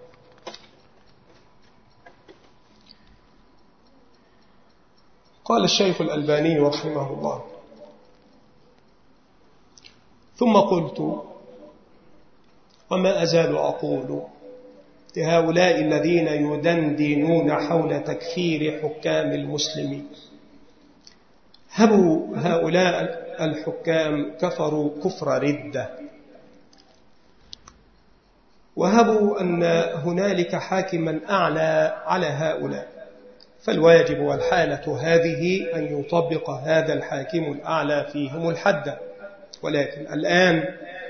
Speaker 1: قال الشيخ الألباني رحمه الله: ثم قلت وما أزال أقول لهؤلاء الذين يدندنون حول تكفير حكام المسلمين: هبوا هؤلاء الحكام كفروا كفر ردة، وهبوا أن هنالك حاكما أعلى على هؤلاء، فالواجب والحالة هذه أن يطبق هذا الحاكم الأعلى فيهم الحد. ولكن الآن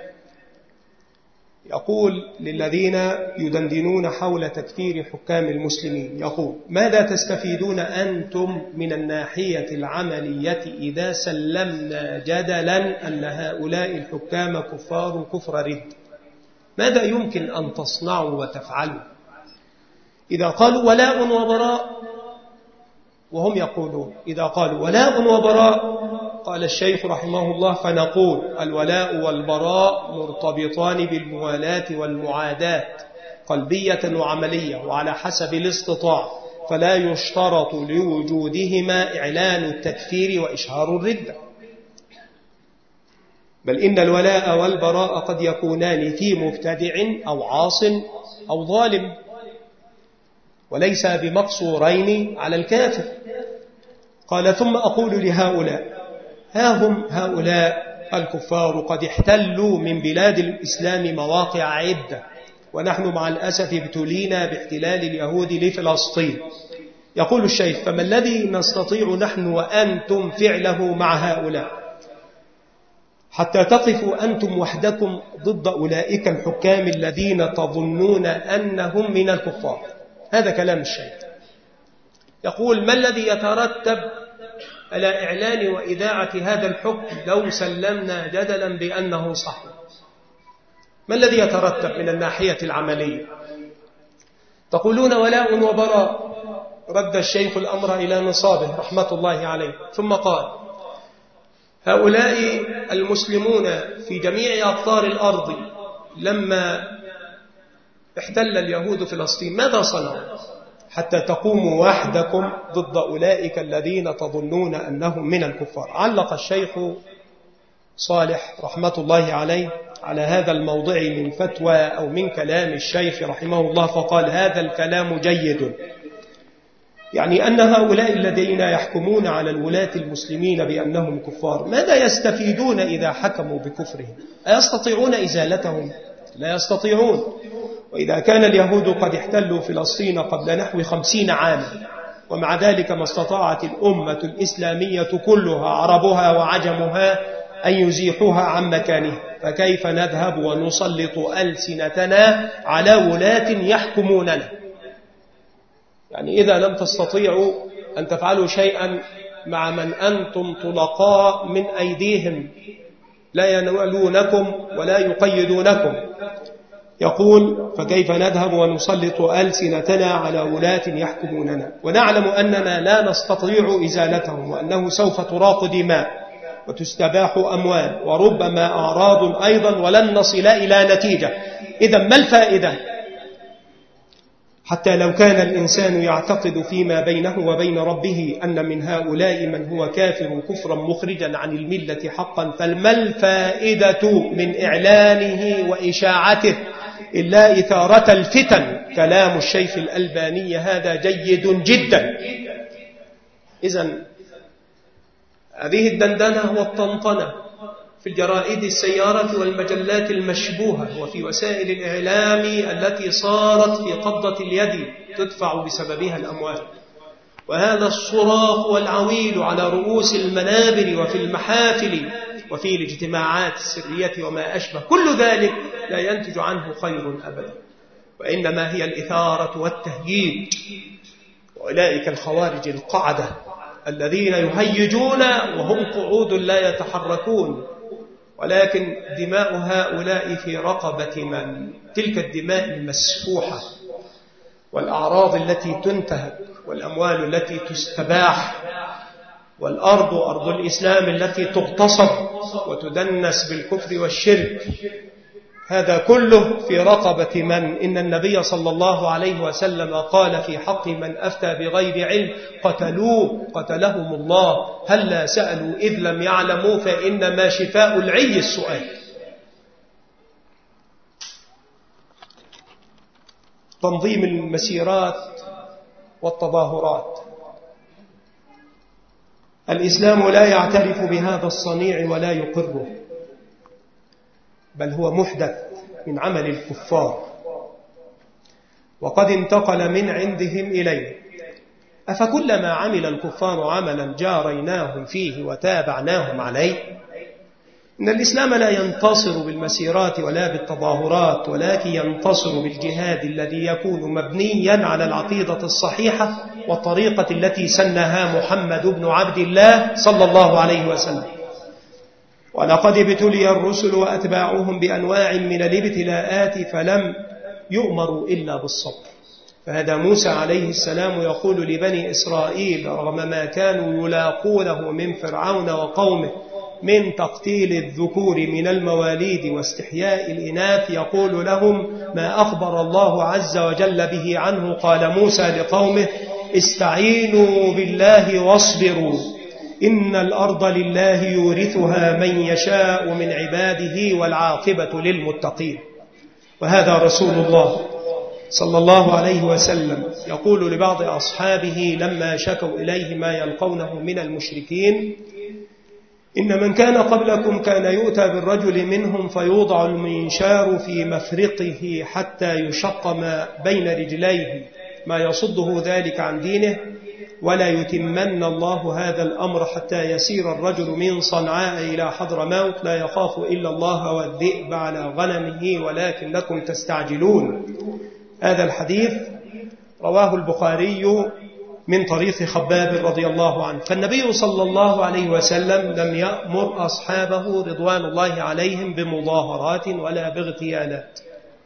Speaker 1: يقول للذين يدندنون حول تكفير حكام المسلمين، يقول: ماذا تستفيدون أنتم من الناحية العملية إذا سلمنا جدلا أن هؤلاء الحكام كفار كفر رد؟ ماذا يمكن أن تصنعوا وتفعلوا إذا قالوا ولاء وبراء؟ وهم يقولون إذا قالوا ولاء وبراء، قال الشيخ رحمه الله: فنقول الولاء والبراء مرتبطان بالموالاة والمعاداة قلبية وعملية وعلى حسب الاستطاعة، فلا يشترط لوجودهما إعلان التكفير وإشهار الردة، بل إن الولاء والبراء قد يكونان في مبتدع أو عاص أو ظالم، وليس بمقصورين على الكافر. قال: ثم أقول لهؤلاء: ها هم هؤلاء الكفار قد احتلوا من بلاد الإسلام مواقع عدة، ونحن مع الأسف ابتلينا باحتلال اليهود لفلسطين. يقول الشيخ: فما الذي نستطيع نحن وأنتم فعله مع هؤلاء؟ حتى تقفوا أنتم وحدكم ضد أولئك الحكام الذين تظنون أنهم من الكفار. هذا كلام الشيخ. يقول: ما الذي يترتب على إعلان وإذاعة هذا الحكم لو سلمنا جدلا بأنه صح؟ ما الذي يترتب من الناحية العملية؟ تقولون ولاء وبراء. رد الشيخ الأمر إلى نصابه رحمة الله عليه، ثم قال: هؤلاء المسلمون في جميع أقطار الأرض لما احتل اليهود فلسطين ماذا صنعوا حتى تقوموا وحدكم ضد أولئك الذين تظنون أنهم من الكفار؟ علق الشيخ صالح رحمة الله عليه على هذا الموضع من فتوى أو من كلام الشيخ رحمه الله، فقال: هذا الكلام جيد، يعني أن هؤلاء الذين يحكمون على الولاة المسلمين بأنهم كفار ماذا يستفيدون إذا حكموا بكفرهم؟ أيستطيعون إزالتهم؟ لا يستطيعون. وإذا كان اليهود قد احتلوا فلسطين قبل نحو خمسين عاما ومع ذلك ما استطاعت الأمة الإسلامية كلها عربها وعجمها أن يزيحوها عن مكانها، فكيف نذهب ونسلط ألسنتنا على ولاة يحكموننا؟ يعني إذا لم تستطيعوا أن تفعلوا شيئا مع من أنتم طلقاء من أيديهم لا ينولونكم ولا يقيدونكم، يقول: فكيف نذهب ونسلط ألسنتنا على ولاة يحكموننا ونعلم أننا لا نستطيع إزالتهم، وأنه سوف تراق دماء وتستباح أموال وربما أعراض أيضا ولن نصل إلى نتيجة. إذن ما الفائدة؟ حتى لو كان الإنسان يعتقد فيما بينه وبين ربه أن من هؤلاء من هو كافر كفرا مخرجا عن الملة حقا، فما الفائدة من إعلانه وإشاعته إلا إثارة الفتن؟ كلام الشيخ الألباني هذا جيد جدا. إذن هذه الدندنة والطنطنة في الجرائد السيارة والمجلات المشبوهة وفي وسائل الإعلام التي صارت في قبضة اليد تدفع بسببها الأموال، وهذا الصراخ والعويل على رؤوس المنابر وفي المحافل وفي الاجتماعات السرية وما أشبه، كل ذلك لا ينتج عنه خير أبدا، وإنما هي الإثارة والتهييج. وأولئك الخوارج القعدة الذين يهيجون وهم قعود لا يتحركون، ولكن دماء هؤلاء في رقبة من؟ تلك الدماء المسفوحة والأعراض التي تنتهك والأموال التي تستباح والأرض أرض الإسلام التي تغتصب وتدنس بالكفر والشرك، هذا كله في رقبة من؟ إن النبي صلى الله عليه وسلم قال في حق من أفتى بغير علم: قتلوه قتلهم الله، هلا سألوا إذ لم يعلموا فإنما شفاء العي السؤال. تنظيم المسيرات والتظاهرات، الإسلام لا يعترف بهذا الصنيع ولا يقره، بل هو محدث من عمل الكفار وقد انتقل من عندهم إليه. أفكلما عمل الكفار عملا جاريناهم فيه وتابعناهم عليه؟ إن الإسلام لا ينتصر بالمسيرات ولا بالتظاهرات، ولكن ينتصر بالجهاد الذي يكون مبنيا على العقيدة الصحيحة والطريقة التي سنها محمد بن عبد الله صلى الله عليه وسلم. ولقد ابتلي الرسل وأتباعهم بأنواع من الابتلاءات فلم يؤمروا إلا بالصبر. فهذا موسى عليه السلام يقول لبني إسرائيل رغم ما كانوا يلاقونه من فرعون وقومه من تقتيل الذكور من المواليد واستحياء الإناث، يقول لهم ما أخبر الله عز وجل به عنه. قال موسى لقومه: استعينوا بالله واصبروا إن الأرض لله يورثها من يشاء من عباده والعاقبة للمتقين. وهذا رسول الله صلى الله عليه وسلم يقول لبعض أصحابه لما شكوا إليه ما يلقونه من المشركين: إن من كان قبلكم كان يؤتى بالرجل منهم فيوضع المنشار في مفرقه حتى يشق ما بين رجليه ما يصده ذلك عن دينه، ولا يتمن الله هذا الأمر حتى يسير الرجل من صنعاء إلى حضرموت لا يخاف إلا الله والذئب على غنمه ولكنكم تستعجلون. هذا الحديث رواه البخاري من طريق خباب رضي الله عنه. فالنبي صلى الله عليه وسلم لم يأمر أصحابه رضوان الله عليهم بمظاهرات ولا باغتيالات.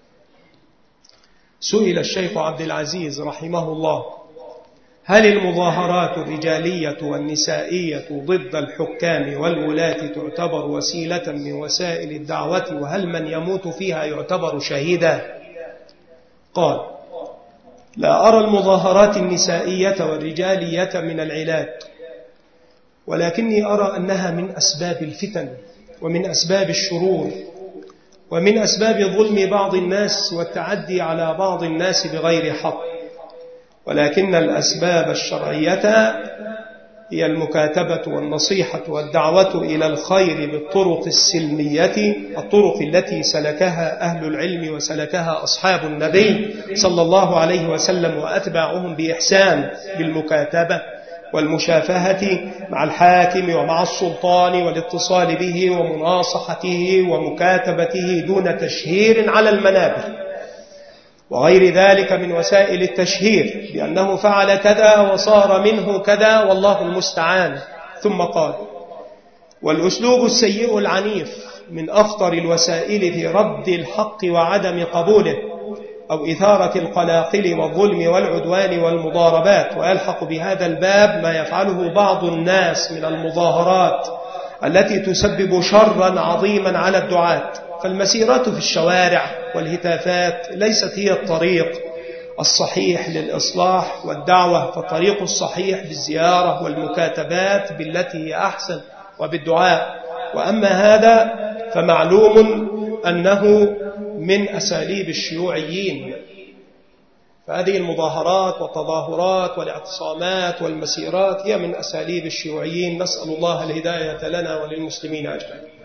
Speaker 1: سئل الشيخ عبد العزيز رحمه الله: هل المظاهرات الرجالية والنسائية ضد الحكام والولاة تعتبر وسيلة من وسائل الدعوة، وهل من يموت فيها يعتبر شهيدا؟ قال: لا أرى المظاهرات النسائية والرجالية من العلاج، ولكني أرى أنها من أسباب الفتن ومن أسباب الشرور ومن أسباب ظلم بعض الناس والتعدي على بعض الناس بغير حق. ولكن الأسباب الشرعية هي المكاتبة والنصيحة والدعوة إلى الخير بالطرق السلمية، الطرق التي سلكها أهل العلم وسلكها أصحاب النبي صلى الله عليه وسلم وأتباعهم بإحسان، بالمكاتبة والمشافهة مع الحاكم ومع السلطان والاتصال به ومناصحته ومكاتبته دون تشهير على المنابر وغير ذلك من وسائل التشهير بأنه فعل كذا وصار منه كذا والله المستعان. ثم قال: والأسلوب السيء العنيف من أخطر الوسائل في رد الحق وعدم قبوله أو إثارة القلاقل والظلم والعدوان والمضاربات. ويلحق بهذا الباب ما يفعله بعض الناس من المظاهرات التي تسبب شرا عظيما على الدعاة. فالمسيرات في الشوارع والهتافات ليست هي الطريق الصحيح للإصلاح والدعوة، فالطريق الصحيح بالزيارة والمكاتبات بالتي هي أحسن وبالدعاء. وأما هذا فمعلوم أنه من أساليب الشيوعيين. فهذه المظاهرات والتظاهرات والاعتصامات والمسيرات هي من أساليب الشيوعيين. نسأل الله الهداية لنا وللمسلمين أجمعين.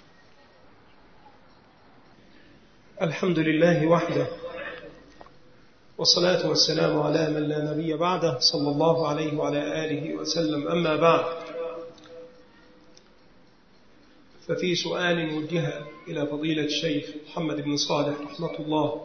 Speaker 1: الحمد لله وحده، والصلاة والسلام على من لا نبي بعده صلى الله عليه وعلى آله وسلم. أما بعد، ففي سؤال وجه إلى فضيلة الشيخ محمد بن صالح رحمة الله.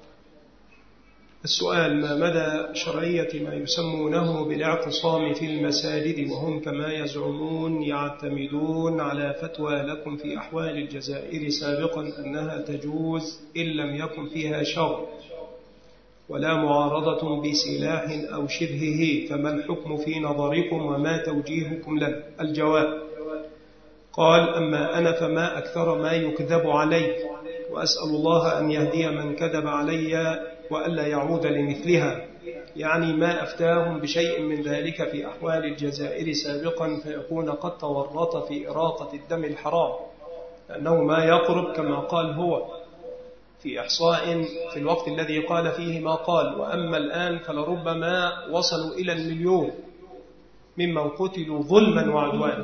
Speaker 1: السؤال: ما مدى شرعية ما يسمونه بالاعتصام في المساجد، وهم كما يزعمون يعتمدون على فتوى لكم في أحوال الجزائر سابقا أنها تجوز إن لم يكن فيها شر ولا معارضة بسلاح أو شبهه، فما الحكم في نظركم وما توجيهكم له؟ الجواب: قال: أما أنا فما أكثر ما يكذب علي، وأسأل الله أن يهدي من كذب علي وألا يعود لمثلها. يعني ما أفتاهم بشيء من ذلك في أحوال الجزائر سابقا فيكون قد تورط في إراقة الدم الحرام، لأنه ما يقرب كما قال هو في إحصاء في الوقت الذي قال فيه ما قال. وأما الآن فلربما وصلوا إلى المليون ممن قتلوا ظلما وعدوانا.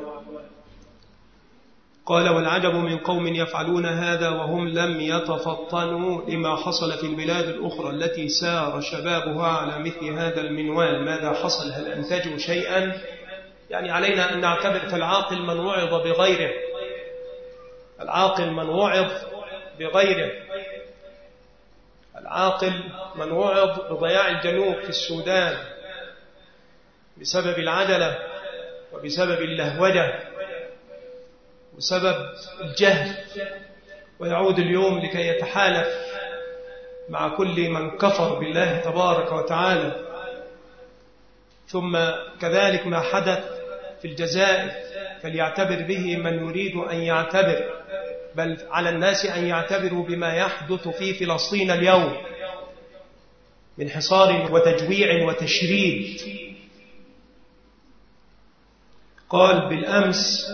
Speaker 1: قال: والعجب من قوم يفعلون هذا وهم لم يتفطنوا لما حصل في البلاد الأخرى التي سار شبابها على مثل هذا المنوال. ماذا حصل؟ هل أنتجوا شيئا؟ يعني علينا أن نعتبر. فالعاقل من وعظ بغيره، العاقل من وعظ بغيره، العاقل من وعظ بضياع الجنوب في السودان بسبب العجلة وبسبب اللهوجة وسبب الجهل، ويعود اليوم لكي يتحالف مع كل من كفر بالله تبارك وتعالى. ثم كذلك ما حدث في الجزائر فليعتبر به من يريد أن يعتبر، بل على الناس أن يعتبروا بما يحدث في فلسطين اليوم من حصار وتجويع وتشريد. قال بالأمس،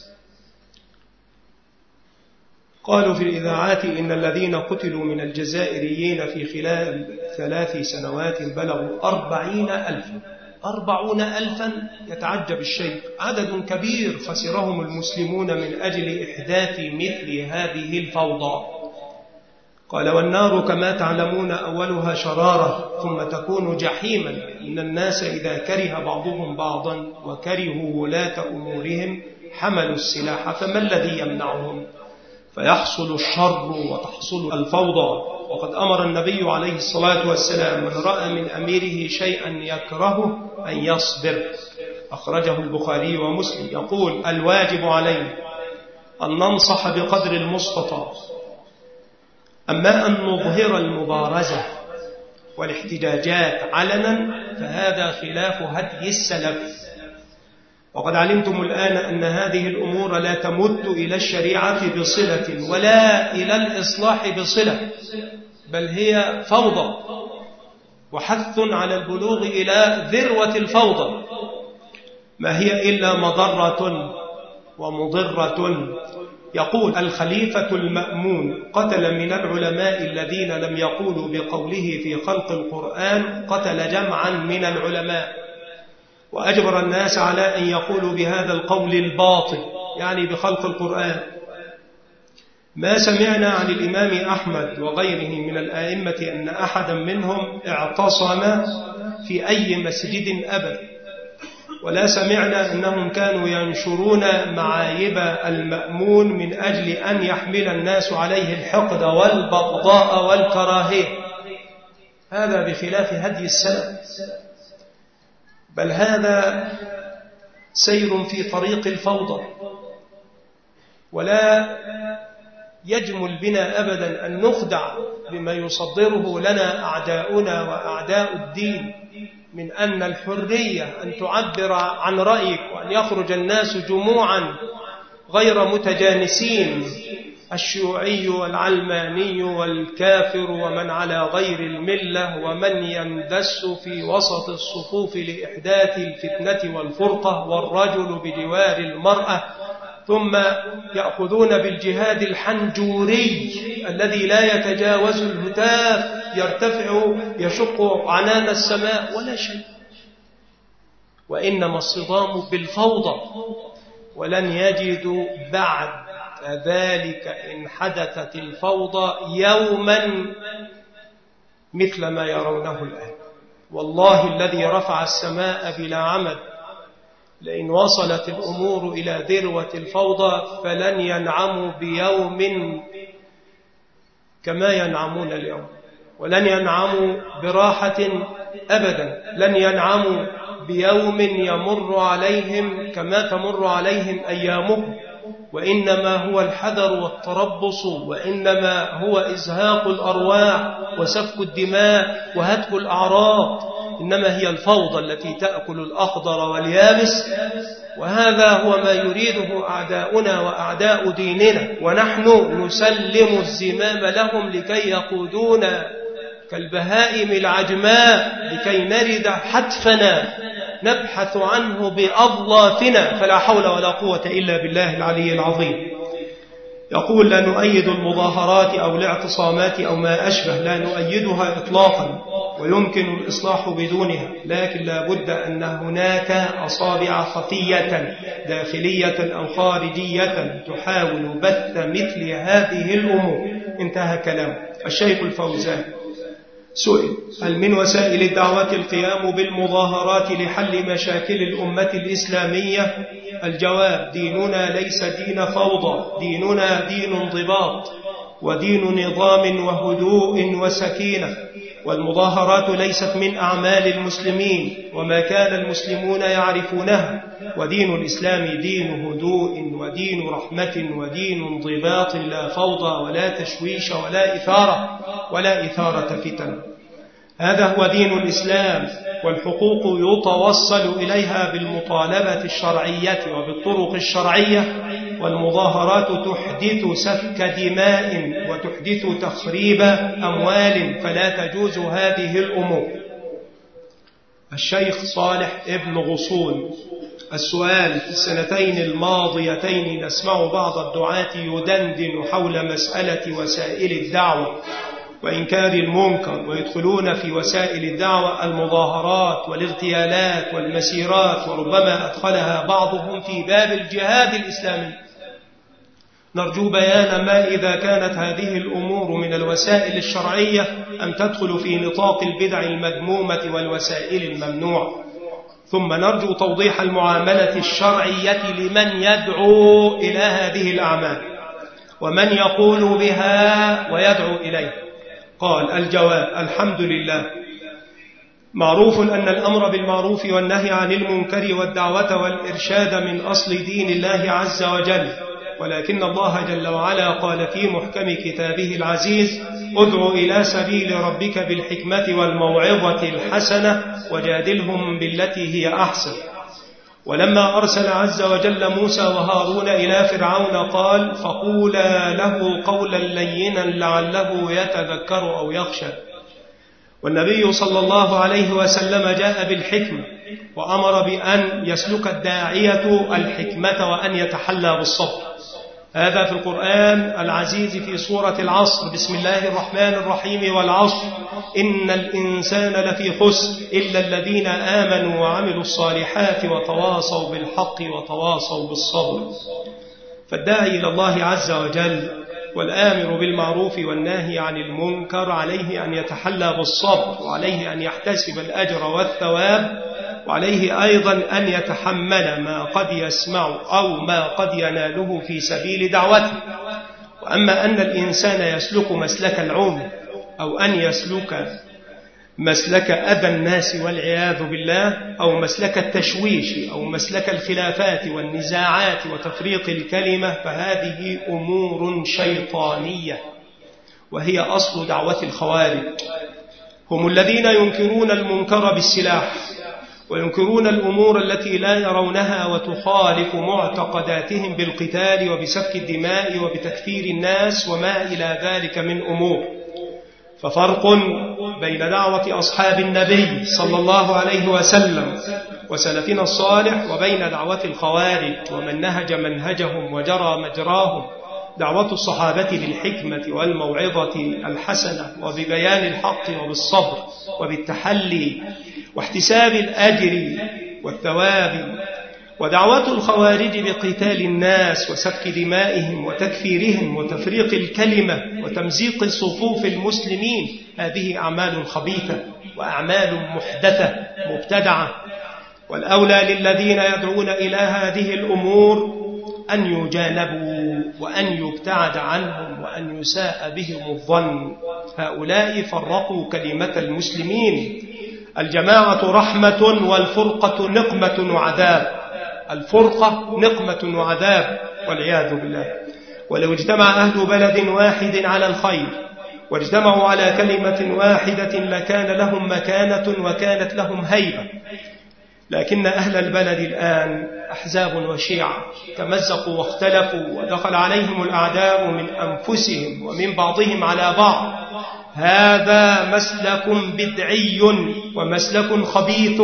Speaker 1: قالوا في الإذاعات إن الذين قتلوا من الجزائريين في خلال ثلاث سنوات بلغوا أربعين ألفا. أربعون ألفا، يتعجب الشيء، عدد كبير خسرهم المسلمون من أجل إحداث مثل هذه الفوضى. قال والنار كما تعلمون أولها شرارة ثم تكون جحيما، إن الناس إذا كره بعضهم بعضا وكرهوا ولاة أمورهم حملوا السلاح، فما الذي يمنعهم؟ فيحصل الشر وتحصل الفوضى. وقد أمر النبي عليه الصلاة والسلام من رأى من أميره شيئا يكرهه أن يصبر، أخرجه البخاري ومسلم. يقول الواجب علينا أن ننصح بقدر المستطاع، أما أن نظهر المبارزة والاحتجاجات علنا فهذا خلاف هدي السلف. وقد علمتم الآن أن هذه الأمور لا تمت إلى الشريعة بصلة ولا إلى الإصلاح بصلة، بل هي فوضى وحث على البلوغ إلى ذروة الفوضى، ما هي إلا مضرة ومضرة. يقول الخليفة المأمون قتل من العلماء الذين لم يقولوا بقوله في خلق القرآن، قتل جمعا من العلماء وأجبر الناس على أن يقولوا بهذا القول الباطل، يعني بخلق القرآن. ما سمعنا عن الإمام أحمد وغيره من الآئمة أن أحدا منهم اعتصم في أي مسجد أبدا، ولا سمعنا أنهم كانوا ينشرون معايب المأمون من أجل أن يحمل الناس عليه الحقد والبغضاء والكراهية. هذا بخلاف هدي السلف، بل هذا سير في طريق الفوضى. ولا يجمل بنا أبدا أن نخدع بما يصدره لنا أعداؤنا وأعداء الدين من أن الحرية أن تعبر عن رأيك وأن يخرج الناس جموعا غير متجانسين، الشيوعي والعلماني والكافر ومن على غير الملة ومن يندس في وسط الصفوف لإحداث الفتنة والفرقة، والرجل بجوار المرأة، ثم يأخذون بالجهاد الحنجوري الذي لا يتجاوز الهتاف، يرتفع يشق عنان السماء ولا شيء. وإنما الصدام بالفوضى، ولن يجدوا بعد ذلك إن حدثت الفوضى يوما مثل ما يرونه الآن. والله الذي رفع السماء بلا عمد، لئن وصلت الأمور إلى ذروة الفوضى فلن ينعموا بيوم كما ينعمون اليوم، ولن ينعموا براحة أبدا، لن ينعموا بيوم يمر عليهم كما تمر عليهم أيامهم، وإنما هو الحذر والتربص، وإنما هو إزهاق الأرواح وسفك الدماء وهتك الأعراض، إنما هي الفوضى التي تأكل الأخضر واليابس. وهذا هو ما يريده أعداؤنا وأعداء ديننا، ونحن نسلم الزمام لهم لكي يقودونا كالبهائم العجماء لكي نرد حتفنا نبحث عنه بأظلافنا، فلا حول ولا قوة إلا بالله العلي العظيم. يقول لا نؤيد المظاهرات أو الاعتصامات أو ما أشبه، لا نؤيدها إطلاقا، ويمكن الإصلاح بدونها، لكن لا بد أن هناك أصابع خفية داخلية أو خارجية تحاول بث مثل هذه الأمور. انتهى كلام الشيخ الفوزان. سئل هل من وسائل الدعوة القيام بالمظاهرات لحل مشاكل الأمة الإسلامية؟ الجواب ديننا ليس دين فوضى، ديننا دين انضباط ودين نظام وهدوء وسكينة، والمظاهرات ليست من أعمال المسلمين وما كان المسلمون يعرفونها، ودين الإسلام دين هدوء ودين رحمة ودين انضباط، لا فوضى ولا تشويش ولا إثارة ولا إثارة فتن. هذا هو دين الإسلام، والحقوق يتوصل إليها بالمطالبة الشرعية وبالطرق الشرعية، والمظاهرات تحدث سفك دماء وتحدث تخريب أموال، فلا تجوز هذه الأمور. الشيخ صالح ابن غصون. السؤال: في السنتين الماضيتين نسمع بعض الدعاة يدندن حول مسألة وسائل الدعوة وإنكار المنكر، ويدخلون في وسائل الدعوة المظاهرات والاغتيالات والمسيرات، وربما أدخلها بعضهم في باب الجهاد الإسلامي. نرجو بيان ما إذا كانت هذه الأمور من الوسائل الشرعية أم تدخل في نطاق البدع المذمومة والوسائل الممنوعة. ثم نرجو توضيح المعاملة الشرعية لمن يدعو إلى هذه الأعمال ومن يقول بها ويدعو إليه. قال: الجواب: الحمد لله. معروف أن الأمر بالمعروف والنهي عن المنكر والدعوة والإرشاد من أصل دين الله عز وجل، ولكن الله جل وعلا قال في محكم كتابه العزيز: ادع إلى سبيل ربك بالحكمة والموعظة الحسنة وجادلهم بالتي هي أحسن. ولما أرسل عز وجل موسى وهارون إلى فرعون قال: فقولا له قولا لينا لعله يتذكر أو يخشى. والنبي صلى الله عليه وسلم جاء بالحكمة وأمر بأن يسلك الداعية الحكمة وأن يتحلى بالصبر. هذا في القرآن العزيز في سورة العصر: بسم الله الرحمن الرحيم والعصر إن الإنسان لفي خسر إلا الذين آمنوا وعملوا الصالحات وتواصوا بالحق وتواصوا بالصبر. فالداعي إلى الله عز وجل والآمر بالمعروف والناهي عن المنكر عليه أن يتحلى بالصبر، وعليه أن يحتسب الأجر والثواب، وعليه أيضا أن يتحمل ما قد يسمع أو ما قد يناله في سبيل دعوته. وأما أن الإنسان يسلك مسلك العمر أو أن يسلك مسلك أذى الناس والعياذ بالله، أو مسلك التشويش أو مسلك الخلافات والنزاعات وتفريق الكلمة، فهذه أمور شيطانية، وهي أصل دعوة الخوارج. هم الذين ينكرون المنكر بالسلاح، وينكرون الأمور التي لا يرونها وتخالف معتقداتهم بالقتال وبسفك الدماء وبتكفير الناس وما إلى ذلك من أمور. ففرق بين دعوة أصحاب النبي صلى الله عليه وسلم وسلفنا الصالح وبين دعوة الخوارج ومن نهج منهجهم وجرى مجراهم. دعوة الصحابة بالحكمة والموعظة الحسنة وببيان الحق وبالصبر وبالتحلي واحتساب الأجر والثواب. ودعوة الخوارج بقتال الناس وسفك دمائهم وتكفيرهم وتفريق الكلمة وتمزيق صفوف المسلمين، هذه أعمال خبيثة وأعمال محدثة مبتدعة. والأولى للذين يدعون إلى هذه الأمور أن يجانبوا وأن يبتعد عنهم وأن يساء بهم الظن. هؤلاء فرقوا كلمة المسلمين. الجماعة رحمة والفرقة نقمة وعذاب. الفرقة نقمة وعذاب والعياذ بالله. ولو اجتمع أهل بلد واحد على الخير واجتمعوا على كلمة واحدة لكان لهم مكانة وكانت لهم هيبة، لكن أهل البلد الآن أحزاب وشيعة تمزقوا واختلفوا، ودخل عليهم الأعداء من أنفسهم ومن بعضهم على بعض. هذا مسلك بدعي ومسلك خبيث،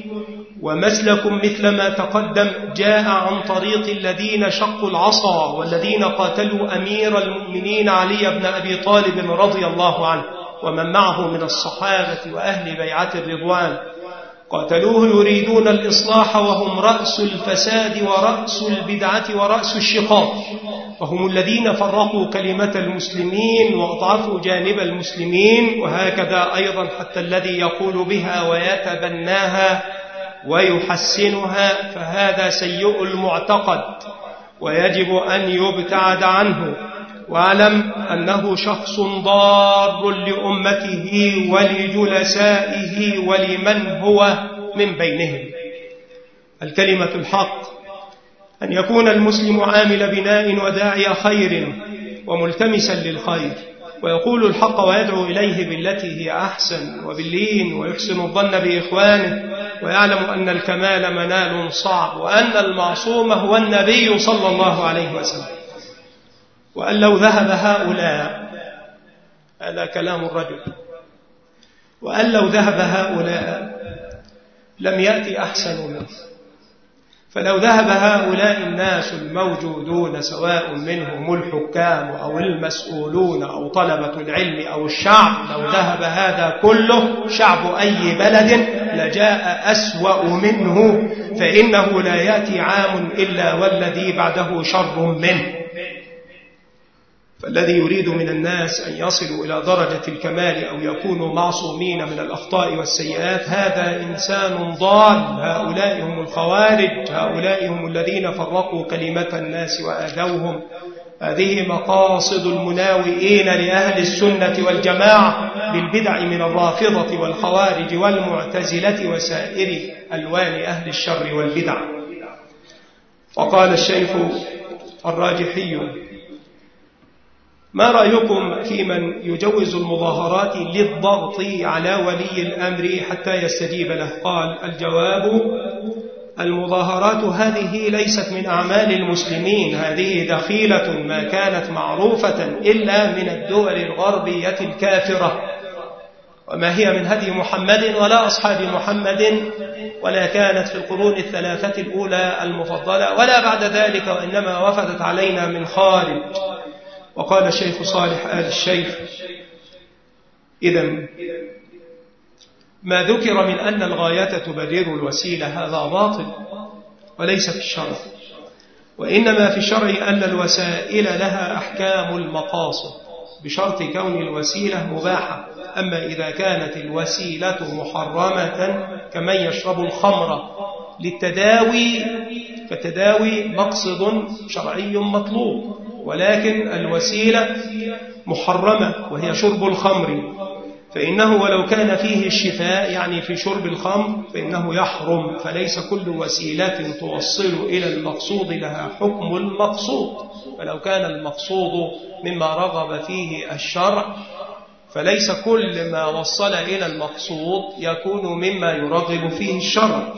Speaker 1: ومسلك مثل ما تقدم جاء عن طريق الذين شقوا العصا والذين قاتلوا أمير المؤمنين علي بن أبي طالب رضي الله عنه ومن معه من الصحابة وأهل بيعة الرضوان. قاتلوه يريدون الإصلاح وهم رأس الفساد ورأس البدعة ورأس الشقاق، فهم الذين فرقوا كلمة المسلمين وأضعفوا جانب المسلمين. وهكذا أيضا حتى الذي يقول بها ويتبناها ويحسنها فهذا سيء المعتقد ويجب أن يبتعد عنه. واعلم أنه شخص ضار لأمته ولجلسائه ولمن هو من بينهم. الكلمة الحق أن يكون المسلم عامل بناء وداعي خير وملتمسا للخير، ويقول الحق ويدعو إليه بالتي هي أحسن وباللين، ويحسن الظن بإخوانه، ويعلم أن الكمال منال صعب، وأن المعصوم هو النبي صلى الله عليه وسلم. وأن لو ذهب هؤلاء، هذا كلام الرجل، وأن لو ذهب هؤلاء لم يأتي أحسن منه. فلو ذهب هؤلاء الناس الموجودون سواء منهم الحكام أو المسؤولون أو طلبة العلم أو الشعب، لو ذهب هذا كله شعب أي بلد لجاء أسوأ منه، فإنه لا يأتي عام إلا والذي بعده شر منه. فالذي يريد من الناس أن يصلوا إلى درجة الكمال أو يكونوا معصومين من الأخطاء والسيئات هذا إنسان ضال. هؤلاء هم الخوارج، هؤلاء هم الذين فرقوا كلمة الناس وآذوهم. هذه مقاصد المناوئين لأهل السنة والجماعة بالبدع من الرافضة والخوارج والمعتزلة وسائر ألوان أهل الشر والبدع. وقال الشيخ الراجحي: ما رأيكم في من يجوز المظاهرات للضغط على ولي الأمر حتى يستجيب له؟ قال: الجواب: المظاهرات هذه ليست من أعمال المسلمين، هذه دخيلة ما كانت معروفة إلا من الدول الغربية الكافرة، وما هي من هدي محمد ولا أصحاب محمد، ولا كانت في القرون الثلاثة الأولى المفضلة ولا بعد ذلك، وإنما وفدت علينا من خارج. وقال الشيخ صالح آل الشيخ: إذن ما ذكر من أن الغاية تبرر الوسيلة هذا باطل وليس في الشرع، وإنما في الشرع أن الوسائل لها أحكام المقاصد بشرط كون الوسيلة مباحة. أما إذا كانت الوسيلة محرمة كمن يشرب الخمر للتداوي فالتداوي مقصد شرعي مطلوب، ولكن الوسيلة محرمة وهي شرب الخمر، فإنه ولو كان فيه الشفاء يعني في شرب الخمر فإنه يحرم. فليس كل وسيلة توصل إلى المقصود لها حكم المقصود، فلو كان المقصود مما رغب فيه الشرع فليس كل ما وصل إلى المقصود يكون مما يرغب فيه الشرع.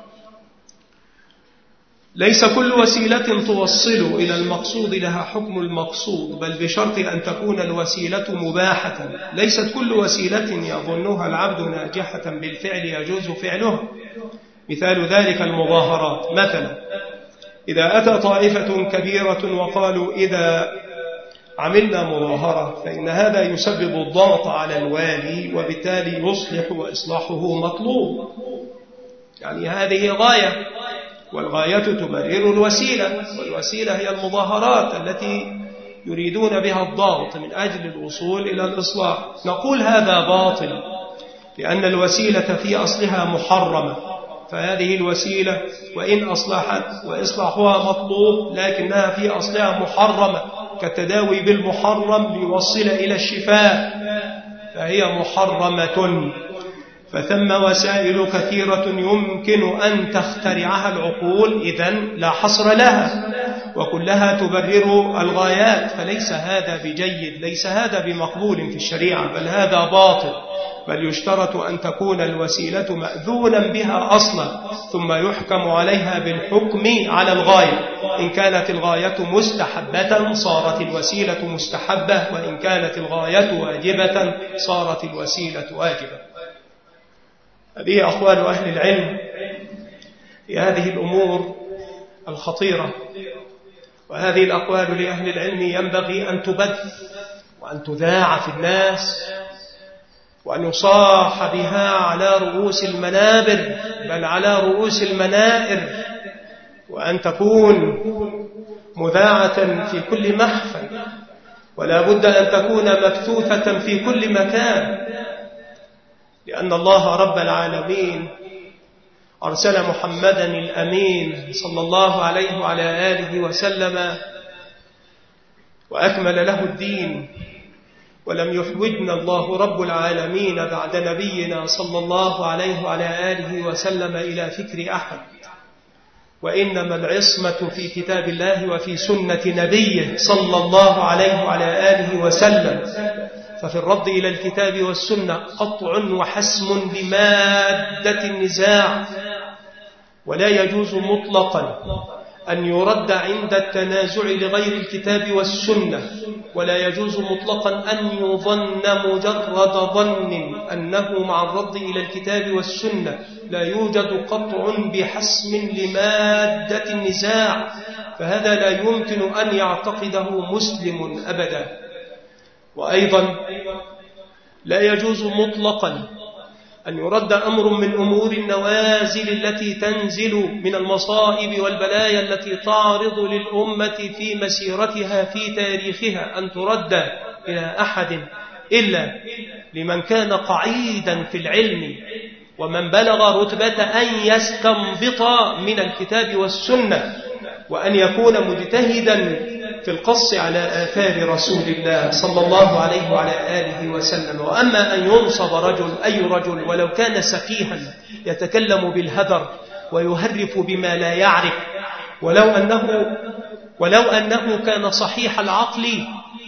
Speaker 1: ليس كل وسيلة توصل إلى المقصود لها حكم المقصود، بل بشرط أن تكون الوسيلة مباحة. ليست كل وسيلة يظنها العبد ناجحة بالفعل يجوز فعلها. مثال ذلك المظاهرات. مثلا إذا أتى طائفة كبيرة وقالوا إذا عملنا مظاهرة فإن هذا يسبب الضغط على الوالي وبالتالي يصلح وإصلاحه مطلوب، يعني هذه غاية، والغاية تبرر الوسيلة، والوسيلة هي المظاهرات التي يريدون بها الضغط من أجل الوصول إلى الإصلاح. نقول هذا باطل لأن الوسيلة في أصلها محرمة، فهذه الوسيلة وإن أصلحت وإصلاحها مطلوب لكنها في أصلها محرمة، كالتداوي بالمحرم ليوصل إلى الشفاء فهي محرمة. فثم وسائل كثيرة يمكن أن تخترعها العقول إذن لا حصر لها، وكلها تبرر الغايات، فليس هذا بجيد، ليس هذا بمقبول في الشريعة، بل هذا باطل. بل يشترط أن تكون الوسيلة مأذونا بها أصلا ثم يحكم عليها بالحكم على الغاية. إن كانت الغاية مستحبة صارت الوسيلة مستحبة، وإن كانت الغاية واجبة صارت الوسيلة واجبة. هذه أقوال أهل العلم في هذه الأمور الخطيرة، وهذه الأقوال لأهل العلم ينبغي أن تبث وأن تذاع في الناس وأن يصاح بها على رؤوس المنابر بل على رؤوس المنائر، وأن تكون مذاعة في كل محفل، ولا بد أن تكون مبثوثة في كل مكان، لأن الله رب العالمين أرسل محمدا الأمين صلى الله عليه وعلى آله وسلم وأكمل له الدين، ولم يحوجنا الله رب العالمين بعد نبينا صلى الله عليه وعلى آله وسلم إلى فكر أحد، وإنما العصمة في كتاب الله وفي سنة نبيه صلى الله عليه وعلى آله وسلم. ففي الرد إلى الكتاب والسنة قطع وحسم لمادة النزاع، ولا يجوز مطلقا أن يرد عند التنازع لغير الكتاب والسنة، ولا يجوز مطلقا أن يظن مجرد ظن أنه مع الرد إلى الكتاب والسنة لا يوجد قطع بحسم لمادة النزاع، فهذا لا يمكن أن يعتقده مسلم أبدا. وأيضا لا يجوز مطلقا أن يرد أمر من أمور النوازل التي تنزل من المصائب والبلايا التي تعرض للأمة في مسيرتها في تاريخها، أن ترد إلى أحد إلا لمن كان قعيدا في العلم ومن بلغ رتبة أن يستنبط من الكتاب والسنة، وأن يكون مجتهدا في القص على آثار رسول الله صلى الله عليه وعلى آله وسلم. وأما أن ينصب رجل، أي رجل ولو كان سفيها يتكلم بالهذر ويهرف بما لا يعرف، ولو أنه, ولو أنه كان صحيح العقل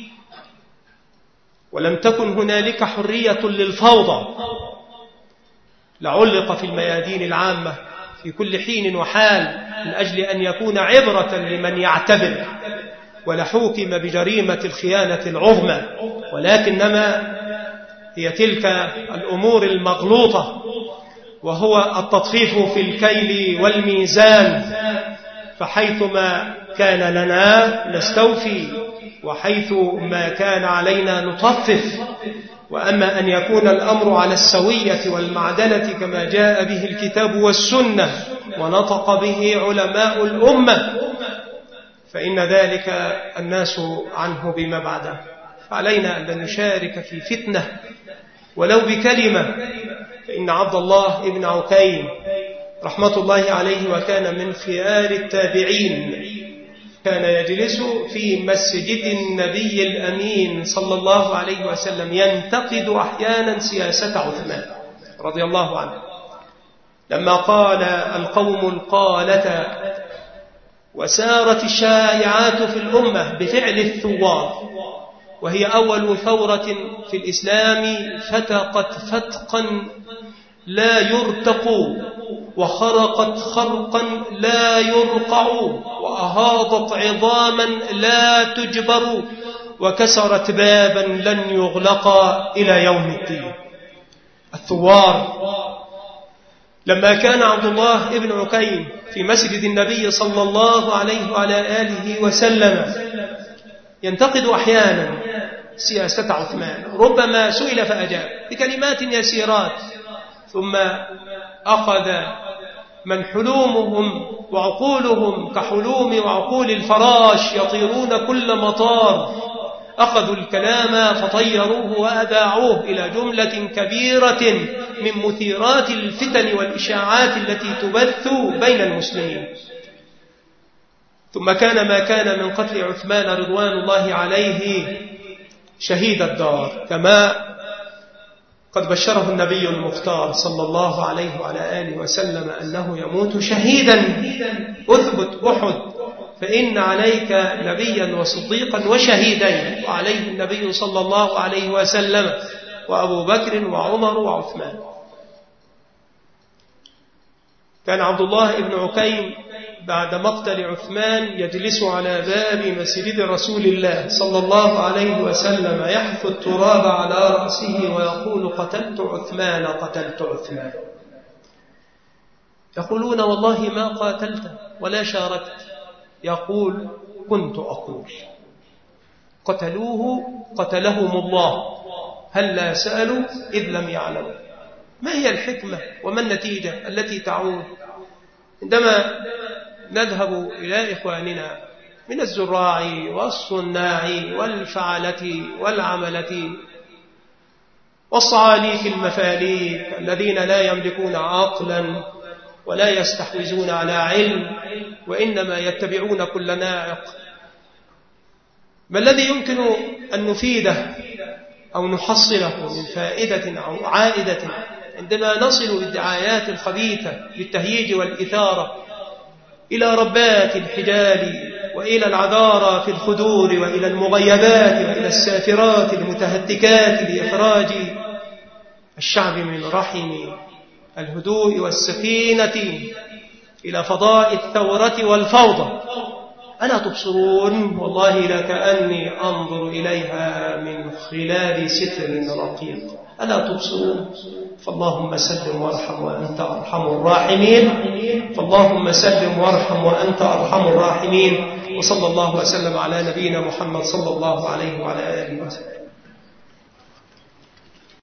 Speaker 1: ولم تكن هنالك حرية للفوضى، لعلق في الميادين العامة في كل حين وحال من أجل أن يكون عبرة لمن يعتبر، ولحوكم بجريمة الخيانة العظمى. ولكنما هي تلك الأمور المغلوطة، وهو التطفيف في الكيل والميزان، فحيثما كان لنا نستوفي وحيث ما كان علينا نطفف. وأما أن يكون الأمر على السوية والمعدلة كما جاء به الكتاب والسنة ونطق به علماء الأمة، فإن ذلك الناس عنه بما بعده. فعلينا أن نشارك في فتنة ولو بكلمة. فإن عبد الله ابن عكيم رحمة الله عليه وكان من خيار التابعين، كان يجلس في مسجد النبي الأمين صلى الله عليه وسلم ينتقد أحيانا سياسة عثمان رضي الله عنه، لما قال القوم القالة وسارت الشائعات في الأمة بفعل الثوار، وهي أول ثورة في الإسلام فتقت فتقا لا يرتق، وخرقت خرقا لا يرقع، وأهاضت عظاما لا تجبر، وكسرت بابا لن يغلق إلى يوم الدين. الثوار لما كان عبد الله ابن عكيم في مسجد النبي صلى الله عليه وعلى آله وسلم ينتقد أحيانا سياسة عثمان، ربما سئل فأجاب بكلمات يسيرات، ثم أخذ من حلومهم وعقولهم كحلوم وعقول الفراش يطيرون كل مطار، أخذوا الكلام فطيروه وأذاعوه إلى جملة كبيرة من مثيرات الفتن والإشاعات التي تبث بين المسلمين. ثم كان ما كان من قتل عثمان رضوان الله عليه شهيد الدار، كما قد بشره النبي المختار صلى الله عليه وعلى آله وسلم أنه يموت شهيدا. أثبت أحد فإن عليك نبيا وصديقا وشهيدين، وعليه النبي صلى الله عليه وسلم وأبو بكر وعمر وعثمان. كان عبد الله بن عكيم بعد مقتل عثمان يجلس على باب مسجد رسول الله صلى الله عليه وسلم يحث التراب على رأسه ويقول قتلت عثمان قتلت عثمان. يقولون والله ما قاتلت ولا شاركت، يقول كنت أقول قتلوه قتلهم الله، هل لا سألوا إذ لم يعلموا. ما هي الحكمة وما النتيجة التي تعود عندما نذهب إلى إخواننا من الزراع والصناع والفعلة والعملة والصعاليك المفاليك الذين لا يملكون عقلا ولا يستحوذون على علم، وإنما يتبعون كل ناعق؟ ما الذي يمكن أن نفيده أو نحصله من فائدة أو عائدة عندما نصل بالدعايات الخبيثة بالتهييج والإثارة إلى ربات الحجال وإلى العذارى في الخدور وإلى المغيبات وإلى السافرات المتهتكات لإخراج الشعب من رحم الهدوء والسكينة إلى فضاء الثورة والفوضى؟ ألا تبصرون؟ والله لكأني أنظر إليها من خلال ستر رقيق. ألا تبصرون؟ فاللهم سلم وارحم وأنت أرحم الراحمين، فاللهم سلم وارحم وأنت أرحم الراحمين. وصلى الله وسلم على نبينا محمد صلى الله عليه وعلى آله وسلم.